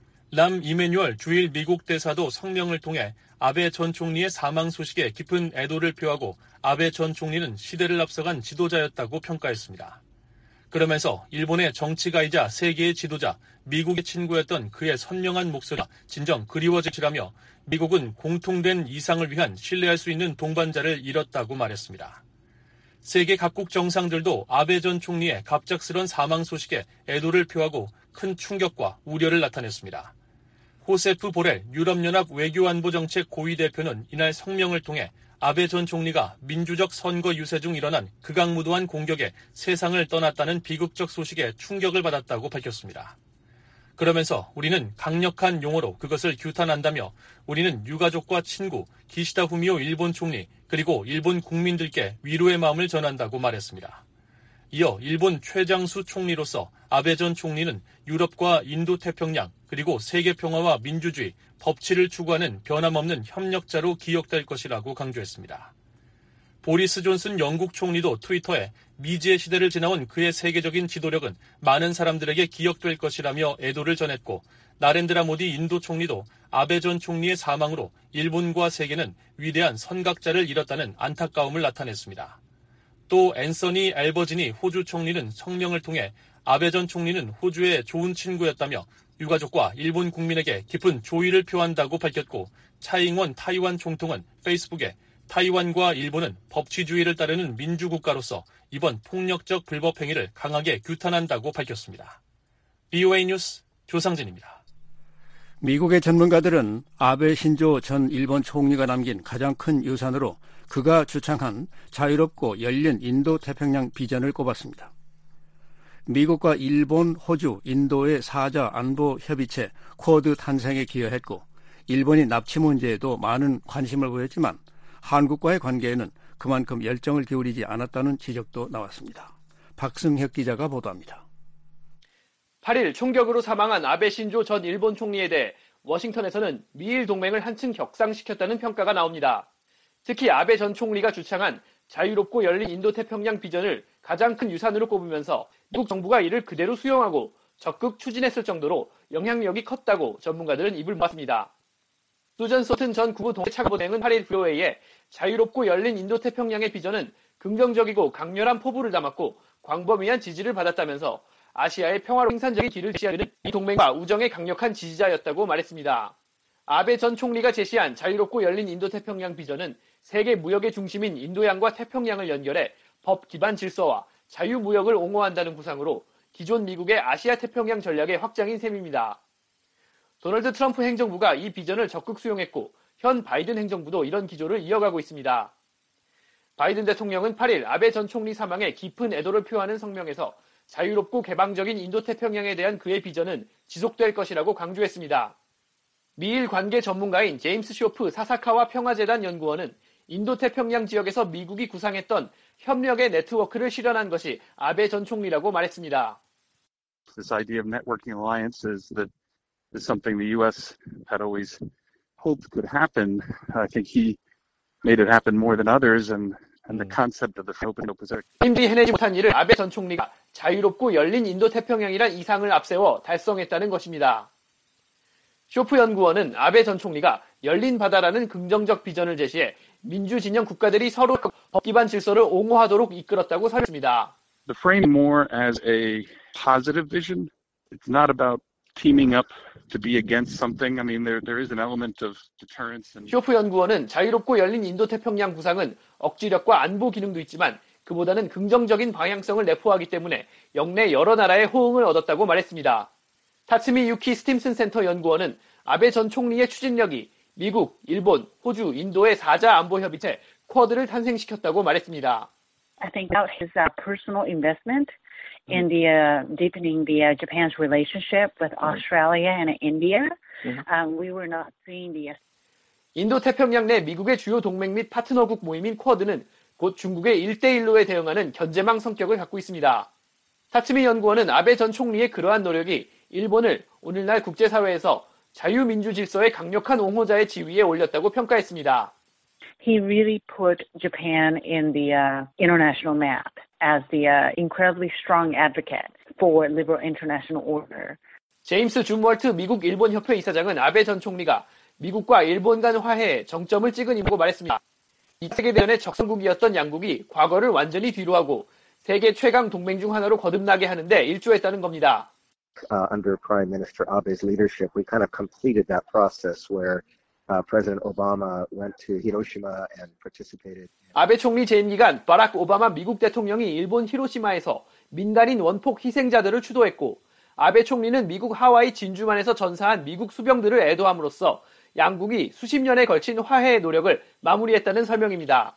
람 이메뉴얼 주일 미국 대사도 성명을 통해 아베 전 총리의 사망 소식에 깊은 애도를 표하고 아베 전 총리는 시대를 앞서간 지도자였다고 평가했습니다. 그러면서 일본의 정치가이자 세계의 지도자, 미국의 친구였던 그의 선명한 목소리가 진정 그리워지라며 미국은 공통된 이상을 위한 신뢰할 수 있는 동반자를 잃었다고 말했습니다. 세계 각국 정상들도 아베 전 총리의 갑작스런 사망 소식에 애도를 표하고 큰 충격과 우려를 나타냈습니다. 호세프 보렐 유럽연합 외교안보정책 고위 대표는 이날 성명을 통해 아베 전 총리가 민주적 선거 유세 중 일어난 극악무도한 공격에 세상을 떠났다는 비극적 소식에 충격을 받았다고 밝혔습니다. 그러면서 우리는 강력한 용어로 그것을 규탄한다며 우리는 유가족과 친구, 기시다 후미오 일본 총리 그리고 일본 국민들께 위로의 마음을 전한다고 말했습니다. 이어 일본 최장수 총리로서 아베 전 총리는 유럽과 인도태평양 그리고 세계 평화와 민주주의, 법치를 추구하는 변함없는 협력자로 기억될 것이라고 강조했습니다. 보리스 존슨 영국 총리도 트위터에 미지의 시대를 지나온 그의 세계적인 지도력은 많은 사람들에게 기억될 것이라며 애도를 전했고 나렌드라 모디 인도 총리도 아베 전 총리의 사망으로 일본과 세계는 위대한 선각자를 잃었다는 안타까움을 나타냈습니다. 또 앤서니 앨버지니 호주 총리는 성명을 통해 아베 전 총리는 호주의 좋은 친구였다며 유가족과 일본 국민에게 깊은 조의를 표한다고 밝혔고 차이잉원 타이완 총통은 페이스북에 타이완과 일본은 법치주의를 따르는 민주국가로서 이번 폭력적 불법 행위를 강하게 규탄한다고 밝혔습니다. BOA 뉴스 조상진입니다. 미국의 전문가들은 아베 신조 전 일본 총리가 남긴 가장 큰 유산으로 그가 주창한 자유롭고 열린 인도태평양 비전을 꼽았습니다. 미국과 일본, 호주, 인도의 4자 안보 협의체 쿼드 탄생에 기여했고 일본이 납치 문제에도 많은 관심을 보였지만 한국과의 관계에는 그만큼 열정을 기울이지 않았다는 지적도 나왔습니다. 박승혁 기자가 보도합니다. 8일 총격으로 사망한 아베 신조 전 일본 총리에 대해 워싱턴에서는 미일 동맹을 한층 격상시켰다는 평가가 나옵니다. 특히 아베 전 총리가 주창한 자유롭고 열린 인도태평양 비전을 가장 큰 유산으로 꼽으면서 미국 정부가 이를 그대로 수용하고 적극 추진했을 정도로 영향력이 컸다고 전문가들은 입을 모았습니다. 수전 소튼 전 국무 동해차관보행은 8일 VOA에 자유롭고 열린 인도태평양의 비전은 긍정적이고 강렬한 포부를 담았고 광범위한 지지를 받았다면서 아시아의 평화로 생산적인 길을 제시하는 이 동맹과 우정의 강력한 지지자였다고 말했습니다. 아베 전 총리가 제시한 자유롭고 열린 인도태평양 비전은 세계 무역의 중심인 인도양과 태평양을 연결해 법 기반 질서와 자유무역을 옹호한다는 구상으로 기존 미국의 아시아 태평양 전략의 확장인 셈입니다. 도널드 트럼프 행정부가 이 비전을 적극 수용했고 현 바이든 행정부도 이런 기조를 이어가고 있습니다. 바이든 대통령은 8일 아베 전 총리 사망에 깊은 애도를 표하는 성명에서 자유롭고 개방적인 인도태평양에 대한 그의 비전은 지속될 것이라고 강조했습니다. 미일 관계 전문가인 제임스 쇼프 사사카와 평화재단 연구원은 인도태평양 지역에서 미국이 구상했던 협력의 네트워크를 실현한 것이 아베 전 총리라고 말했습니다. This idea of networking alliances that is something the U.S. had always hoped could happen. I think he made it happen more than others, and the concept of the open Indo-Pacific. 임기 해내지 못한 일을 아베 전 총리가 자유롭고 열린 인도태평양이란 이상을 앞세워 달성했다는 것입니다. 쇼프 연구원은 아베 전 총리가 열린 바다라는 긍정적 비전을 제시해 민주진영 국가들이 서로 법 기반 질서를 옹호하도록 이끌었다고 설명했습니다. The frame more as a positive vision. It's not about teaming up to be against something. I mean, there is an element of deterrence. 쇼프 연구원은 자유롭고 열린 인도태평양 구상은 억지력과 안보 기능도 있지만 그보다는 긍정적인 방향성을 내포하기 때문에 영내 여러 나라의 호응을 얻었다고 말했습니다. 타츠미 유키 스팀슨 센터 연구원은 아베 전 총리의 추진력이 미국, 일본, 호주, 인도의 4자 안보 협의체 쿼드를 탄생시켰다고 말했습니다. I think that his personal investment in the deepening the Japan's relationship with Australia and India, we were not seeing the. 인도 태평양 내 미국의 주요 동맹 및 파트너국 모임인 쿼드는 곧 중국의 1대1로에 대응하는 견제망 성격을 갖고 있습니다. 타츠미 연구원은 아베 전 총리의 그러한 노력이 일본을 오늘날 국제사회에서 자유민주 질서의 강력한 옹호자의 지위에 올렸다고 평가했습니다. He really put Japan in the international map as the incredibly strong advocate for liberal international order. 제임스 준월트 미국 일본 협회 이사장은 아베 전 총리가 미국과 일본 간 화해에 정점을 찍은 이라고 말했습니다. 이 세계대전의 적성국이었던 양국이 과거를 완전히 뒤로하고 세계 최강 동맹 중 하나로 거듭나게 하는데 일조했다는 겁니다. Under Prime Minister Abe's leadership, we kind of completed that process where President Obama went to Hiroshima and participated. 아베 총리 재임 기간 바락 오바마 미국 대통령이 일본 히로시마에서 민간인 원폭 희생자들을 추도했고 아베 총리는 미국 하와이 진주만에서 전사한 미국 수병들을 애도함으로써 양국이 수십 년에 걸친 화해의 노력을 마무리했다는 설명입니다.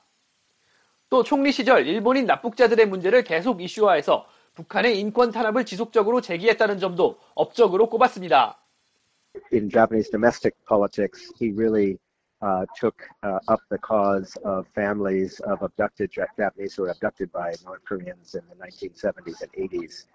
또 총리 시절 일본인 납북자들의 문제를 계속 이슈화해서 북한의 인권 탄압을 지속적으로 제기했다는 점도 업적으로 꼽았습니다. In Japanese domestic politics, he really took up the cause of families of abducted Japanese who were abducted by North Koreans in the 1970s and 80s.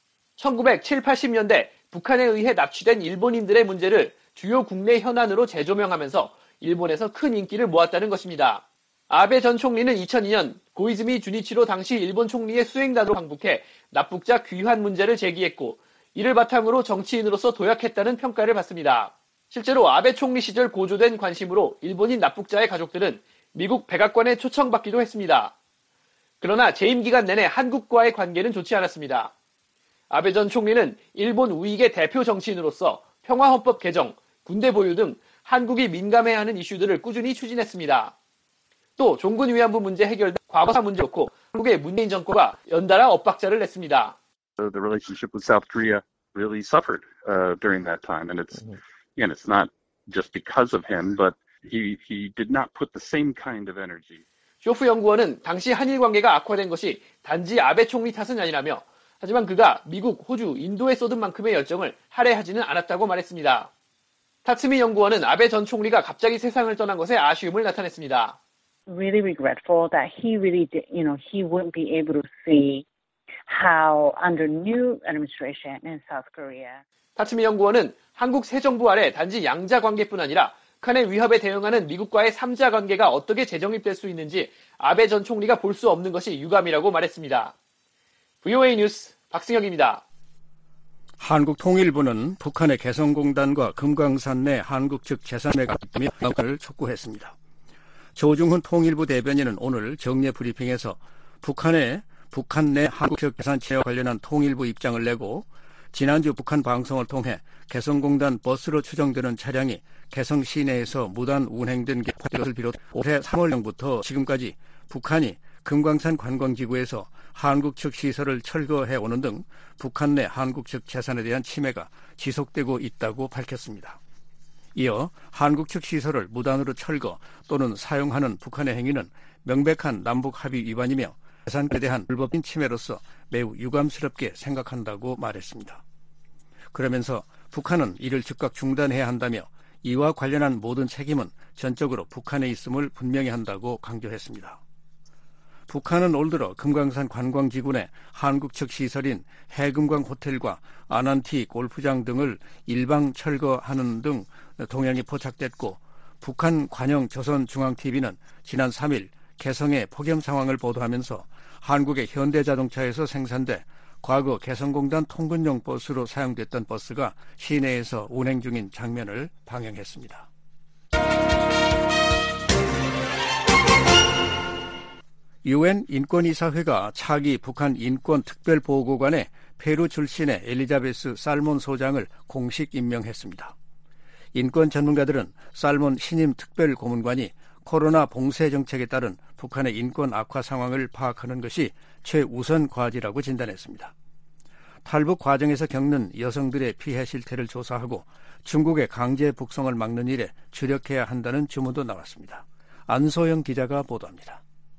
1970, 80년대 북한에 의해 납치된 일본인들의 문제를 주요 국내 현안으로 재조명하면서 일본에서 큰 인기를 모았다는 것입니다. 아베 전 총리는 2002년 고이즈미 주니치로 당시 일본 총리의 수행단으로 방북해 납북자 귀환 문제를 제기했고 이를 바탕으로 정치인으로서 도약했다는 평가를 받습니다. 실제로 아베 총리 시절 고조된 관심으로 일본인 납북자의 가족들은 미국 백악관에 초청받기도 했습니다. 그러나 재임 기간 내내 한국과의 관계는 좋지 않았습니다. 아베 전 총리는 일본 우익의 대표 정치인으로서 평화헌법 개정, 군대 보유 등 한국이 민감해하는 이슈들을 꾸준히 추진했습니다. 또 종군 위안부 문제 해결 등 과거사 문제 놓고 한국의 문재인 정권과 연달아 엇박자를 냈습니다. The relationship with South Korea really suffered during that time, and it's not just because of him, but he did not put the same kind of energy. 쇼프 연구원은 당시 한일 관계가 악화된 것이 단지 아베 총리 탓은 아니라며 하지만 그가 미국, 호주, 인도에 쏟은 만큼의 열정을 할애하지는 않았다고 말했습니다. 타츠미 연구원은 아베 전 총리가 갑자기 세상을 떠난 것에 아쉬움을 나타냈습니다. Really regretful that he really did, he wouldn't be able to see how under new administration in South Korea. 타츠미 연구원은 한국 새 정부 아래 단지 양자 관계뿐 아니라 북한의 위협에 대응하는 미국과의 3자 관계가 어떻게 재정립될 수 있는지 아베 전 총리가 볼 수 없는 것이 유감이라고 말했습니다. VOA 뉴스 박승혁입니다. 한국통일부는 북한의 개성공단과 금강산 내 한국 측 재산에 가깝다며 평가를 촉구했습니다. 조중훈 통일부 대변인은 오늘 정례 브리핑에서 북한 내 한국 측 재산채와 관련한 통일부 입장을 내고 지난주 북한 방송을 통해 개성공단 버스로 추정되는 차량이 개성 시내에서 무단 운행된 것을 비롯 올해 3월경부터 지금까지 북한이 금강산 관광지구에서 한국 측 시설을 철거해오는 등 북한 내 한국 측 재산에 대한 침해가 지속되고 있다고 밝혔습니다. 이어 한국 측 시설을 무단으로 철거 또는 사용하는 북한의 행위는 명백한 남북 합의 위반이며 재산에 대한 불법인 침해로서 매우 유감스럽게 생각한다고 말했습니다. 그러면서 북한은 이를 즉각 중단해야 한다며 이와 관련한 모든 책임은 전적으로 북한에 있음을 분명히 한다고 강조했습니다. 북한은 올 들어 금강산 관광지군의 한국 측 시설인 해금강 호텔과 아난티 골프장 등을 일방 철거하는 등 동향이 포착됐고, 북한 관영 조선중앙TV는 지난 3일 개성의 폭염 상황을 보도하면서 한국의 현대자동차에서 생산돼 과거 개성공단 통근용 버스로 사용됐던 버스가 시내에서 운행 중인 장면을 방영했습니다. UN 인권이사회가 차기 북한 인권특별보고관에 페루 출신의 엘리자베스 살몬 소장을 공식 임명했습니다. 인권 전문가들은 살몬 신임 특별고문관이 코로나 봉쇄 정책에 따른 북한의 인권 악화 상황을 파악하는 것이 최우선 과제라고 진단했습니다. 탈북 과정에서 겪는 여성들의 피해 실태를 조사하고 중국의 강제 북송을 막는 일에 주력해야 한다는 주문도 나왔습니다. 안소영 기자가 보도합니다.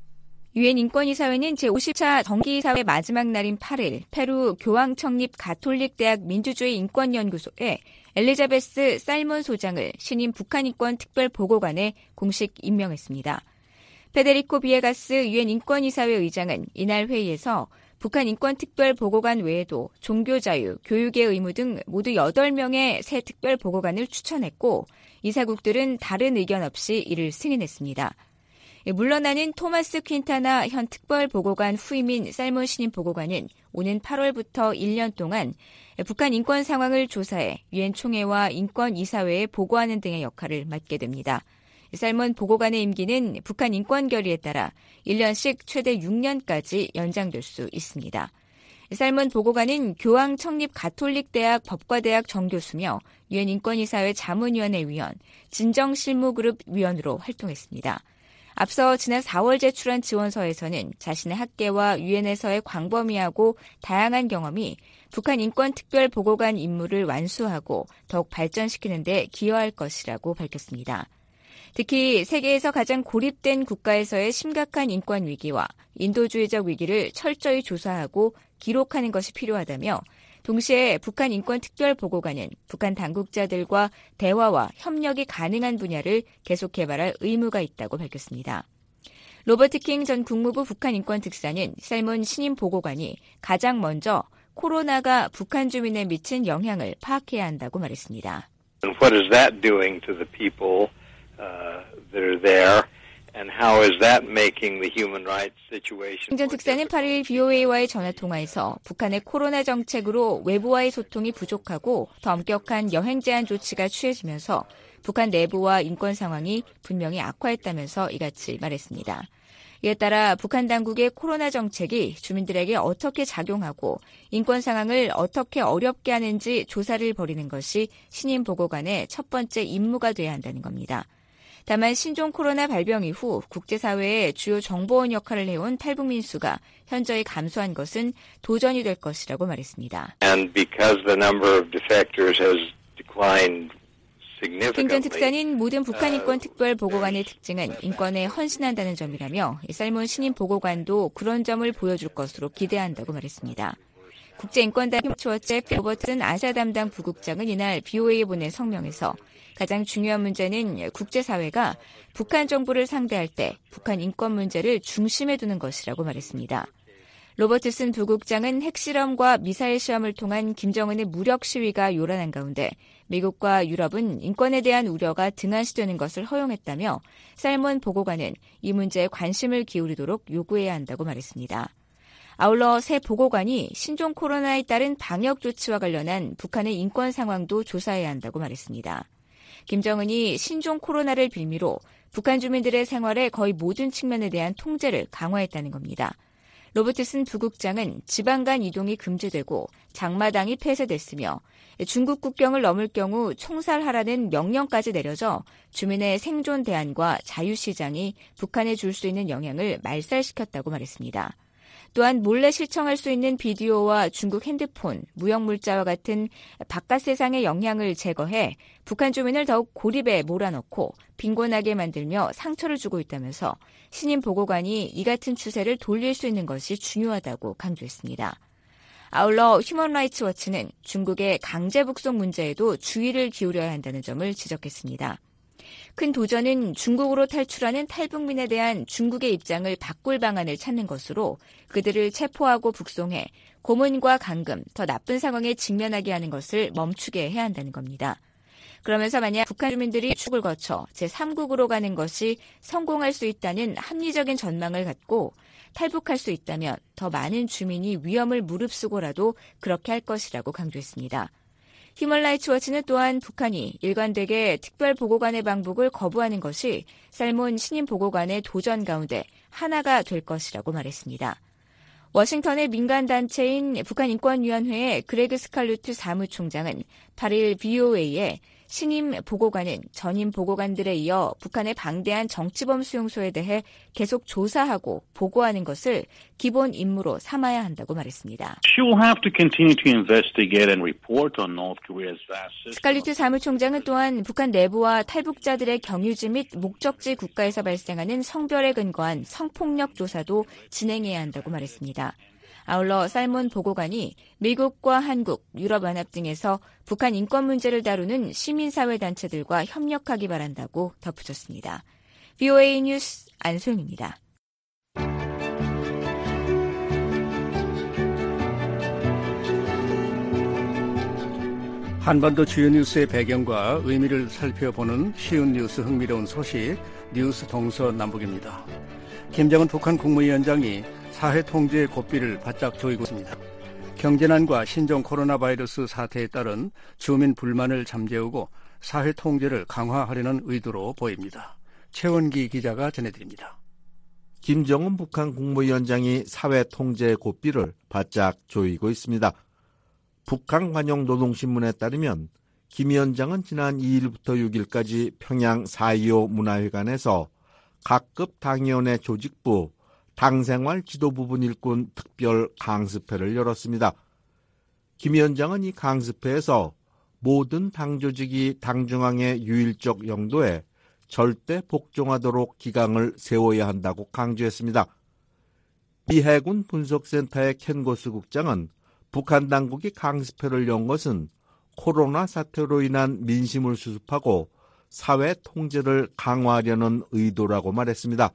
유엔 인권이사회는 제50차 정기이사회 마지막 날인 8일 페루 교황 창립 가톨릭대학 민주주의 인권연구소에 엘리자베스 살몬 소장을 신임 북한 인권 특별보고관에 공식 임명했습니다. 페데리코 비에가스 유엔 인권이사회 의장은 이날 회의에서 북한 인권특별보고관 외에도 종교자유, 교육의 의무 등 모두 8명의 새 특별보고관을 추천했고, 이사국들은 다른 의견 없이 이를 승인했습니다. 물러나는 토마스 퀸타나 현 특별보고관 후임인 살몬 신임 보고관은 오는 8월부터 1년 동안 북한 인권 상황을 조사해 유엔 총회와 인권이사회에 보고하는 등의 역할을 맡게 됩니다. 살몬 보고관의 임기는 북한 인권 결의에 따라 1년씩 최대 6년까지 연장될 수 있습니다. 살몬 보고관은 교황 창립 가톨릭대학 법과대학 정교수며 유엔 인권이사회 자문위원회 위원, 진정실무그룹 위원으로 활동했습니다. 앞서 지난 4월 제출한 지원서에서는 자신의 학계와 유엔에서의 광범위하고 다양한 경험이 북한 인권특별보고관 임무를 완수하고 더욱 발전시키는 데 기여할 것이라고 밝혔습니다. 특히 세계에서 가장 고립된 국가에서의 심각한 인권 위기와 인도주의적 위기를 철저히 조사하고 기록하는 것이 필요하다며, 동시에 북한 인권특별보고관은 북한 당국자들과 대화와 협력이 가능한 분야를 계속 개발할 의무가 있다고 밝혔습니다. 로버트 킹 전 국무부 북한 인권특사는 살몬 신임 보고관이 가장 먼저 코로나가 북한 주민에 미친 영향을 파악해야 한다고 말했습니다. What is that doing to the people that are there? And how is that making the human rights situation? 킹 전 특사는 8일 VOA와의 전화통화에서 북한의 코로나 정책으로 외부와의 소통이 부족하고 더 엄격한 여행 제한 조치가 취해지면서 북한 내부와 인권 상황이 분명히 악화했다면서 이같이 말했습니다. 이에 따라 북한 당국의 코로나 정책이 주민들에게 어떻게 작용하고 인권 상황을 어떻게 어렵게 하는지 조사를 벌이는 것이 신임 보고관의 첫 번째 임무가 돼야 한다는 겁니다. 다만 신종 코로나 발병 이후 국제사회의 주요 정보원 역할을 해온 탈북민 수가 현저히 감소한 것은 도전이 될 것이라고 말했습니다. And because the number of defectors has declined significantly. 킹 전 특사는 모든 북한 인권 특별 보고관의 특징은 인권에 헌신한다는 점이라며 살몬 신임 보고관도 그런 점을 보여줄 것으로 기대한다고 말했습니다. 국제인권단 휴먼라이츠 워치 로버튼 아시아 담당 부국장은 이날 BOA에 보낸 성명에서 가장 중요한 문제는 국제사회가 북한 정부를 상대할 때 북한 인권 문제를 중심에 두는 것이라고 말했습니다. 로버트슨 부국장은 핵실험과 미사일 시험을 통한 김정은의 무력 시위가 요란한 가운데 미국과 유럽은 인권에 대한 우려가 등한시되는 것을 허용했다며, 살몬 보고관은 이 문제에 관심을 기울이도록 요구해야 한다고 말했습니다. 아울러 새 보고관이 신종 코로나에 따른 방역 조치와 관련한 북한의 인권 상황도 조사해야 한다고 말했습니다. 김정은이 신종 코로나를 빌미로 북한 주민들의 생활의 거의 모든 측면에 대한 통제를 강화했다는 겁니다. 로버트슨 부국장은 지방 간 이동이 금지되고 장마당이 폐쇄됐으며 중국 국경을 넘을 경우 총살하라는 명령까지 내려져 주민의 생존 대안과 자유시장이 북한에 줄 수 있는 영향을 말살시켰다고 말했습니다. 또한 몰래 시청할 수 있는 비디오와 중국 핸드폰, 무역물자와 같은 바깥 세상의 영향을 제거해 북한 주민을 더욱 고립에 몰아넣고 빈곤하게 만들며 상처를 주고 있다면서 신임 보고관이 이 같은 추세를 돌릴 수 있는 것이 중요하다고 강조했습니다. 아울러 휴먼 라이츠 워치는 중국의 강제 북송 문제에도 주의를 기울여야 한다는 점을 지적했습니다. 큰 도전은 중국으로 탈출하는 탈북민에 대한 중국의 입장을 바꿀 방안을 찾는 것으로 그들을 체포하고 북송해 고문과 감금, 더 나쁜 상황에 직면하게 하는 것을 멈추게 해야 한다는 겁니다. 그러면서 만약 북한 주민들이 축을 거쳐 제3국으로 가는 것이 성공할 수 있다는 합리적인 전망을 갖고 탈북할 수 있다면 더 많은 주민이 위험을 무릅쓰고라도 그렇게 할 것이라고 강조했습니다. 휴먼 라이츠 워치는 또한 북한이 일관되게 특별보고관의 방북을 거부하는 것이 살몬 신임 보고관의 도전 가운데 하나가 될 것이라고 말했습니다. 워싱턴의 민간단체인 북한인권위원회의 그레그 스칼루트 사무총장은 8일 VOA에 신임 보고관은 전임 보고관들에 이어 북한의 방대한 정치범 수용소에 대해 계속 조사하고 보고하는 것을 기본 임무로 삼아야 한다고 말했습니다. 스칼루트 사무총장은 또한 북한 내부와 탈북자들의 경유지 및 목적지 국가에서 발생하는 성별에 근거한 성폭력 조사도 진행해야 한다고 말했습니다. 아울러 살몬 보고관이 미국과 한국, 유럽연합 등에서 북한 인권 문제를 다루는 시민사회단체들과 협력하기 바란다고 덧붙였습니다. VOA 뉴스 안소영입니다. 한반도 주요 뉴스의 배경과 의미를 살펴보는 쉬운 뉴스 흥미로운 소식, 뉴스 동서남북입니다. 김정은 북한 국무위원장이 사회 통제의 고삐를 바짝 조이고 있습니다. 경제난과 신종 코로나 바이러스 사태에 따른 주민 불만을 잠재우고 사회 통제를 강화하려는 의도로 보입니다. 최원기 기자가 전해드립니다. 김정은 북한 국무위원장이 사회 통제의 고삐를 바짝 조이고 있습니다. 북한 관영노동신문에 따르면 김 위원장은 지난 2일부터 6일까지 평양 4.25 문화회관에서 각급 당위원회 조직부 당생활 지도부분 일꾼 특별 강습회를 열었습니다. 김 위원장은 이 강습회에서 모든 당조직이 당중앙의 유일적 영도에 절대 복종하도록 기강을 세워야 한다고 강조했습니다. 미 해군 분석센터의 켄고스 국장은 북한 당국이 강습회를 연 것은 코로나 사태로 인한 민심을 수습하고 사회 통제를 강화하려는 의도라고 말했습니다.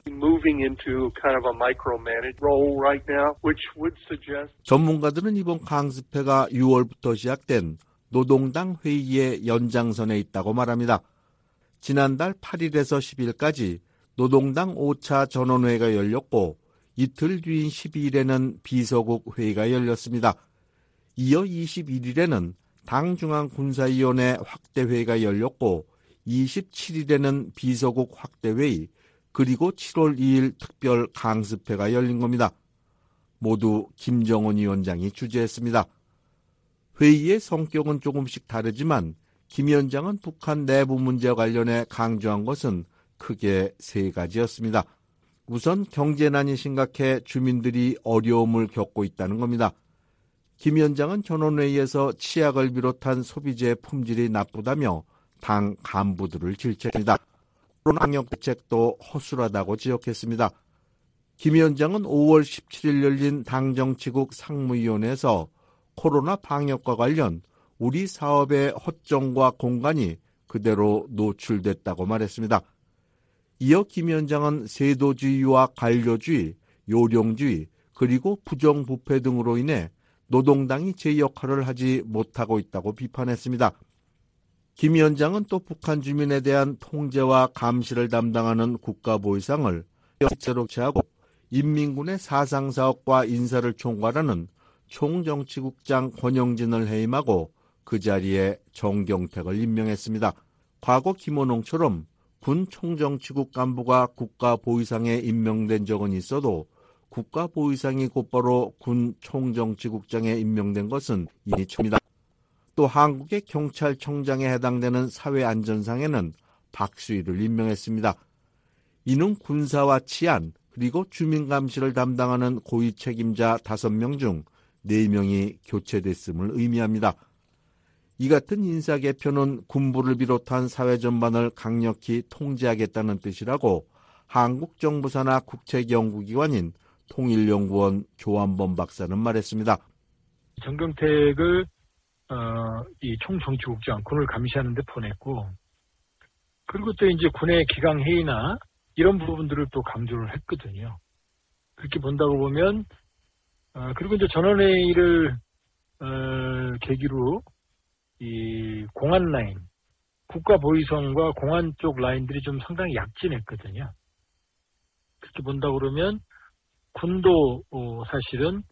전문가들은 이번 강습회가 6월부터 시작된 노동당 회의의 연장선에 있다고 말합니다. 지난달 8일에서 10일까지 노동당 5차 전원회의가 열렸고 이틀 뒤인 12일에는 비서국 회의가 열렸습니다. 이어 21일에는 당중앙군사위원회 확대회의가 열렸고 27일에는 비서국 확대회의, 그리고 7월 2일 특별 강습회가 열린 겁니다. 모두 김정은 위원장이 주재했습니다. 회의의 성격은 조금씩 다르지만 김 위원장은 북한 내부 문제와 관련해 강조한 것은 크게 세 가지였습니다. 우선 경제난이 심각해 주민들이 어려움을 겪고 있다는 겁니다. 김 위원장은 전원회의에서 치약을 비롯한 소비재의 품질이 나쁘다며 당 간부들을 질책합니다. 코로나 방역 대책도 허술하다고 지적했습니다. 김 위원장은 5월 17일 열린 당정치국 상무위원회에서 코로나 방역과 관련 우리 사업의 허점과 공간이 그대로 노출됐다고 말했습니다. 이어 김 위원장은 세도주의와 관료주의, 요령주의, 그리고 부정부패 등으로 인해 노동당이 제 역할을 하지 못하고 있다고 비판했습니다. 김 위원장은 또 북한 주민에 대한 통제와 감시를 담당하는 국가보위상을 실제로 개최하고 인민군의 사상사업과 인사를 총괄하는 총정치국장 권영진을 해임하고 그 자리에 정경택을 임명했습니다. 과거 김원홍처럼 군 총정치국 간부가 국가보위상에 임명된 적은 있어도 국가보위상이 곧바로 군 총정치국장에 임명된 것은 이미 처음이다. 또 한국의 경찰청장에 해당되는 사회안전상에는 박수희를 임명했습니다. 이는 군사와 치안 그리고 주민감시를 담당하는 고위 책임자 5명 중 4명이 교체됐음을 의미합니다. 이 같은 인사 개편은 군부를 비롯한 사회 전반을 강력히 통제하겠다는 뜻이라고 한국 정부 산하 국책 연구기관인 통일연구원 조한범 박사는 말했습니다. 정경택을 이 총정치국장 군을 감시하는 데 보냈고, 그리고 또 이제 군의 기강회의나 이런 부분들을 또 강조를 했거든요. 그렇게 본다고 보면, 그리고 이제 전원회의를 계기로 이 공안 라인, 국가보위성과 공안 쪽 라인들이 좀 상당히 약진했거든요. 그렇게 본다고 그러면 군도 사실은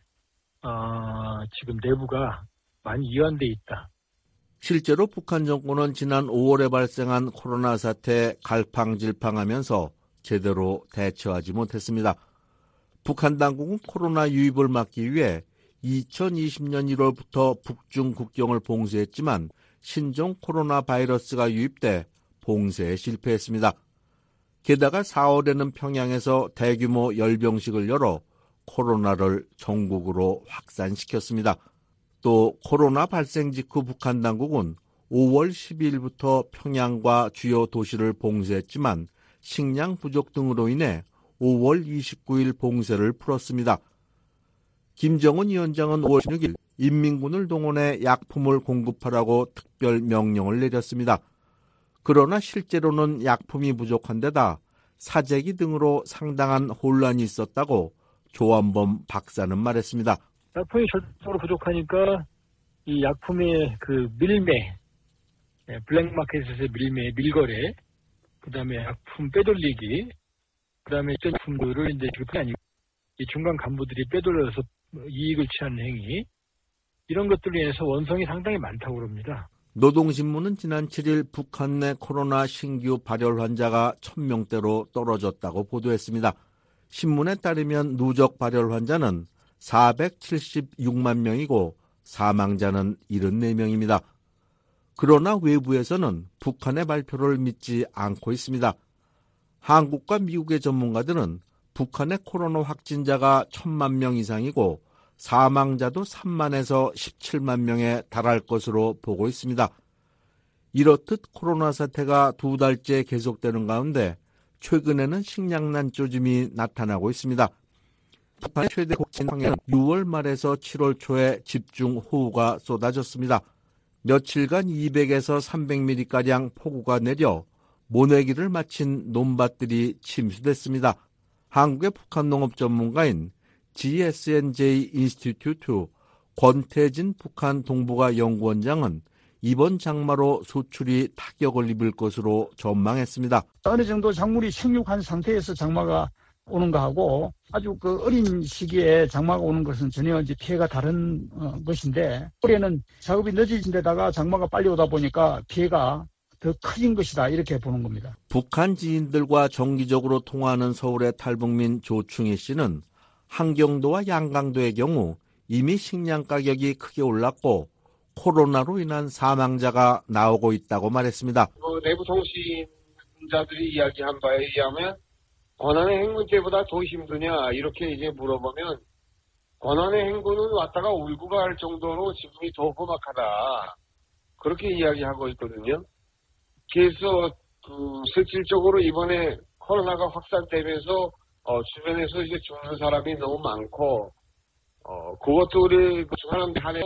지금 내부가 많이 이완돼 있다. 실제로 북한 정권은 지난 5월에 발생한 코로나 사태에 갈팡질팡하면서 제대로 대처하지 못했습니다. 북한 당국은 코로나 유입을 막기 위해 2020년 1월부터 북중 국경을 봉쇄했지만 신종 코로나 바이러스가 유입돼 봉쇄에 실패했습니다. 게다가 4월에는 평양에서 대규모 열병식을 열어 코로나를 전국으로 확산시켰습니다. 또 코로나 발생 직후 북한 당국은 5월 12일부터 평양과 주요 도시를 봉쇄했지만 식량 부족 등으로 인해 5월 29일 봉쇄를 풀었습니다. 김정은 위원장은 5월 16일 인민군을 동원해 약품을 공급하라고 특별 명령을 내렸습니다. 그러나 실제로는 약품이 부족한 데다 사재기 등으로 상당한 혼란이 있었다고 조한범 박사는 말했습니다. 약품이 절대적으로 부족하니까 이 약품의 그 밀매, 블랙마켓에서의 밀매, 밀거래, 그 다음에 약품 빼돌리기, 그 다음에 어떤 약품들을 이제 지급이 아니고 이 중간 간부들이 빼돌려서 이익을 취하는 행위, 이런 것들로 인해서 원성이 상당히 많다고 그럽니다. 노동신문은 지난 7일 북한 내 코로나 신규 발열 환자가 1000명대로 떨어졌다고 보도했습니다. 신문에 따르면 누적 발열 환자는 476만 명이고 사망자는 74명입니다. 그러나 외부에서는 북한의 발표를 믿지 않고 있습니다. 한국과 미국의 전문가들은 북한의 코로나 확진자가 1000만 명 이상이고 사망자도 3만에서 17만 명에 달할 것으로 보고 있습니다. 이렇듯 코로나 사태가 2달째 계속되는 가운데 최근에는 식량난 조짐이 나타나고 있습니다. 북한의 최대 곡진황에는 6월 말에서 7월 초에 집중호우가 쏟아졌습니다. 며칠간 200에서 300mm가량 폭우가 내려 모내기를 마친 논밭들이 침수됐습니다. 한국의 북한 농업 전문가인 GSNJ 인스티튜트 권태진 북한 동북아 연구원장은 이번 장마로 수출이 타격을 입을 것으로 전망했습니다. 어느 정도 작물이 생육한 상태에서 장마가 오는 거하고 아주 그 어린 시기에 장마가 오는 것은 전혀 이제 피해가 다른 것인데, 올해는 작업이 늦어진 데다가 장마가 빨리 오다 보니까 피해가 더 커진 것이다, 이렇게 보는 겁니다. 북한 지인들과 정기적으로 통화하는 서울의 탈북민 조충희 씨는 한경도와 양강도의 경우 이미 식량 가격이 크게 올랐고 코로나로 인한 사망자가 나오고 있다고 말했습니다. 내부 통신자들이 이야기한 바에 의하면 권한의 행군 때보다 더 힘드냐 이렇게 이제 물어보면 권한의 행군은 왔다가 울고 갈 정도로 지금이 더 험악하다 그렇게 이야기하고 있거든요. 그래서 실질적으로 이번에 코로나가 확산되면서 주변에서 이제 죽는 사람이 너무 많고 그것도 우리 사람들 한해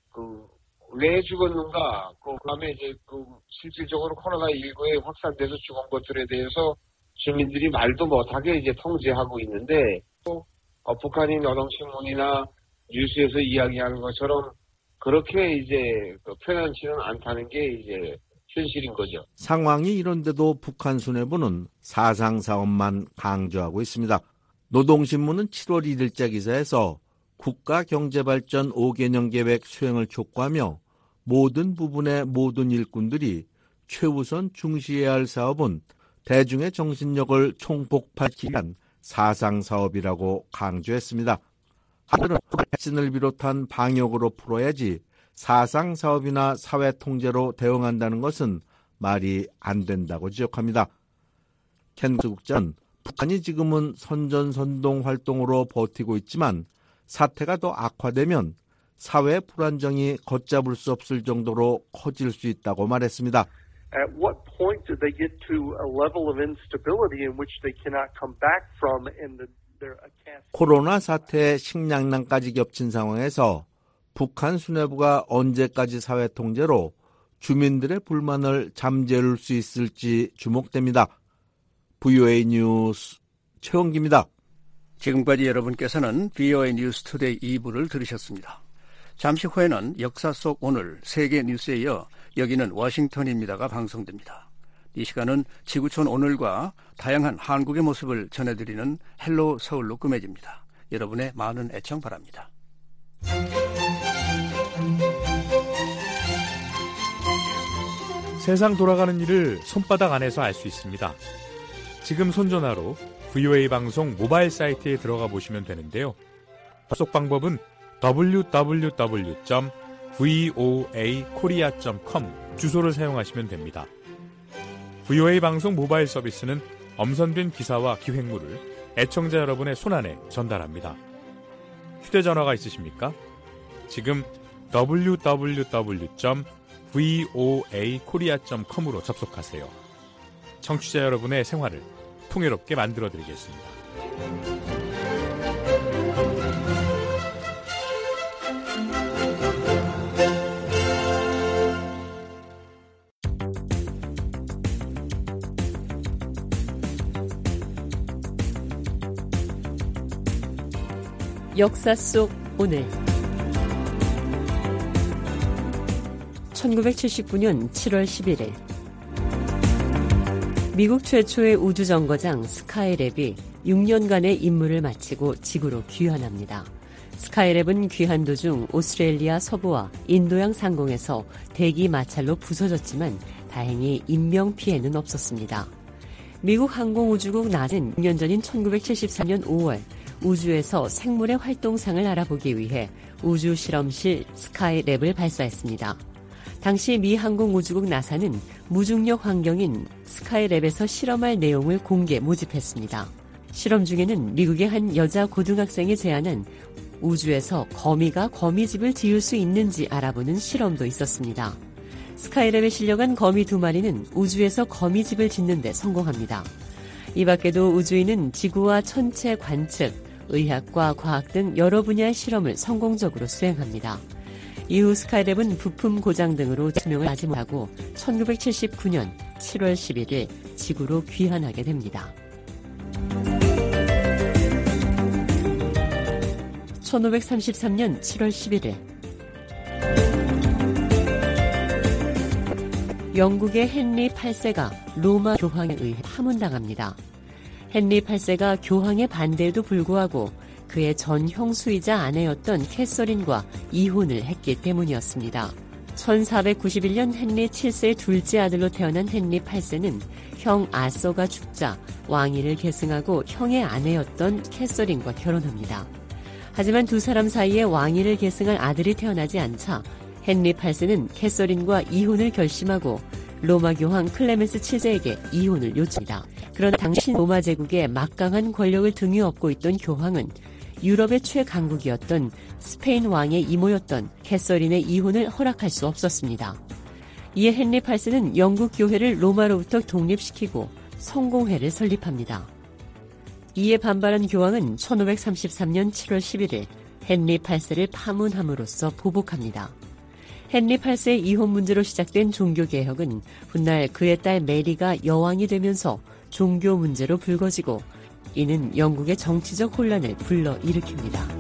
왜 죽었는가, 그 다음에 이제 실질적으로 코로나19에 확산돼서 죽은 것들에 대해서 주민들이 말도 못하게 이제 통제하고 있는데, 또 북한이 노동신문이나 뉴스에서 이야기하는 것처럼 그렇게 이제 편안치는 않다는 게 이제 현실인 거죠. 상황이 이런데도 북한 수뇌부는 사상사업만 강조하고 있습니다. 노동신문은 7월 1일자 기사에서 국가경제발전 5개년 계획 수행을 촉구하며 모든 부분의 모든 일꾼들이 최우선 중시해야 할 사업은 대중의 정신력을 총폭발하기 위한 사상사업이라고 강조했습니다. 하늘은 백신을 비롯한 방역으로 풀어야지 사상사업이나 사회통제로 대응한다는 것은 말이 안 된다고 지적합니다. 켄스 국장은 북한이 지금은 선전선동 활동으로 버티고 있지만 사태가 더 악화되면 사회 불안정이 걷잡을 수 없을 정도로 커질 수 있다고 말했습니다. At what point do they get to a level of instability in which they cannot come back from? 코로나 사태에 식량난까지 겹친 상황에서 북한 수뇌부가 언제까지 사회 통제로 주민들의 불만을 잠재울 수 있을지 주목됩니다. VOA 뉴스 최원기입니다. 지금까지 여러분께서는 VOA 뉴스 투데이 2부를 들으셨습니다. 잠시 후에는 역사 속 오늘 세계 뉴스에 이어 여기는 워싱턴입니다가 방송됩니다. 이 시간은 지구촌 오늘과 다양한 한국의 모습을 전해드리는 헬로 서울로 꾸며집니다. 여러분의 많은 애청 바랍니다. 세상 돌아가는 일을 손바닥 안에서 알 수 있습니다. 지금 손전화로 VOA 방송 모바일 사이트에 들어가 보시면 되는데요. 접속 방법은 www.voakorea.com 주소를 사용하시면 됩니다. VOA 방송 모바일 서비스는 엄선된 기사와 기획물을 애청자 여러분의 손안에 전달합니다. 휴대전화가 있으십니까? 지금 www.voakorea.com으로 접속하세요. 청취자 여러분의 생활을 풍요롭게 만들어드리겠습니다. 역사 속 오늘 1979년 7월 11일 미국 최초의 우주정거장 스카이랩이 6년간의 임무를 마치고 지구로 귀환합니다. 스카이랩은 귀환 도중 오스트레일리아 서부와 인도양 상공에서 대기 마찰로 부서졌지만 다행히 인명피해는 없었습니다. 미국 항공우주국 나사는 6년 전인 1974년 5월 우주에서 생물의 활동상을 알아보기 위해 우주실험실 스카이랩을 발사했습니다. 당시 미 항공우주국 나사는 무중력 환경인 스카이랩에서 실험할 내용을 공개 모집했습니다. 실험 중에는 미국의 한 여자 고등학생이 제안한 우주에서 거미가 거미집을 지을 수 있는지 알아보는 실험도 있었습니다. 스카이랩에 실려간 거미 2마리는 우주에서 거미집을 짓는 데 성공합니다. 이 밖에도 우주인은 지구와 천체 관측, 의학과 과학 등 여러 분야의 실험을 성공적으로 수행합니다. 이후 스카이랩은 부품 고장 등으로 수명을 맞이 못하고 1979년 7월 11일 지구로 귀환하게 됩니다. 1533년 7월 11일 영국의 헨리 8세가 로마 교황에 의해 파문당합니다. 헨리 8세가 교황의 반대에도 불구하고 그의 전 형수이자 아내였던 캐서린과 이혼을 했기 때문이었습니다. 1491년 헨리 7세의 둘째 아들로 태어난 헨리 8세는 형 아서가 죽자 왕위를 계승하고 형의 아내였던 캐서린과 결혼합니다. 하지만 두 사람 사이에 왕위를 계승할 아들이 태어나지 않자 헨리 8세는 캐서린과 이혼을 결심하고 로마 교황 클레멘스 7세에게 이혼을 요청합니다. 그러나 당시 로마 제국의 막강한 권력을 등에 업고 있던 교황은 유럽의 최강국이었던 스페인 왕의 이모였던 캐서린의 이혼을 허락할 수 없었습니다. 이에 헨리 8세는 영국 교회를 로마로부터 독립시키고 성공회를 설립합니다. 이에 반발한 교황은 1533년 7월 11일 헨리 8세를 파문함으로써 보복합니다. 헨리 8세의 이혼 문제로 시작된 종교개혁은 훗날 그의 딸 메리가 여왕이 되면서 종교 문제로 불거지고 이는 영국의 정치적 혼란을 불러일으킵니다.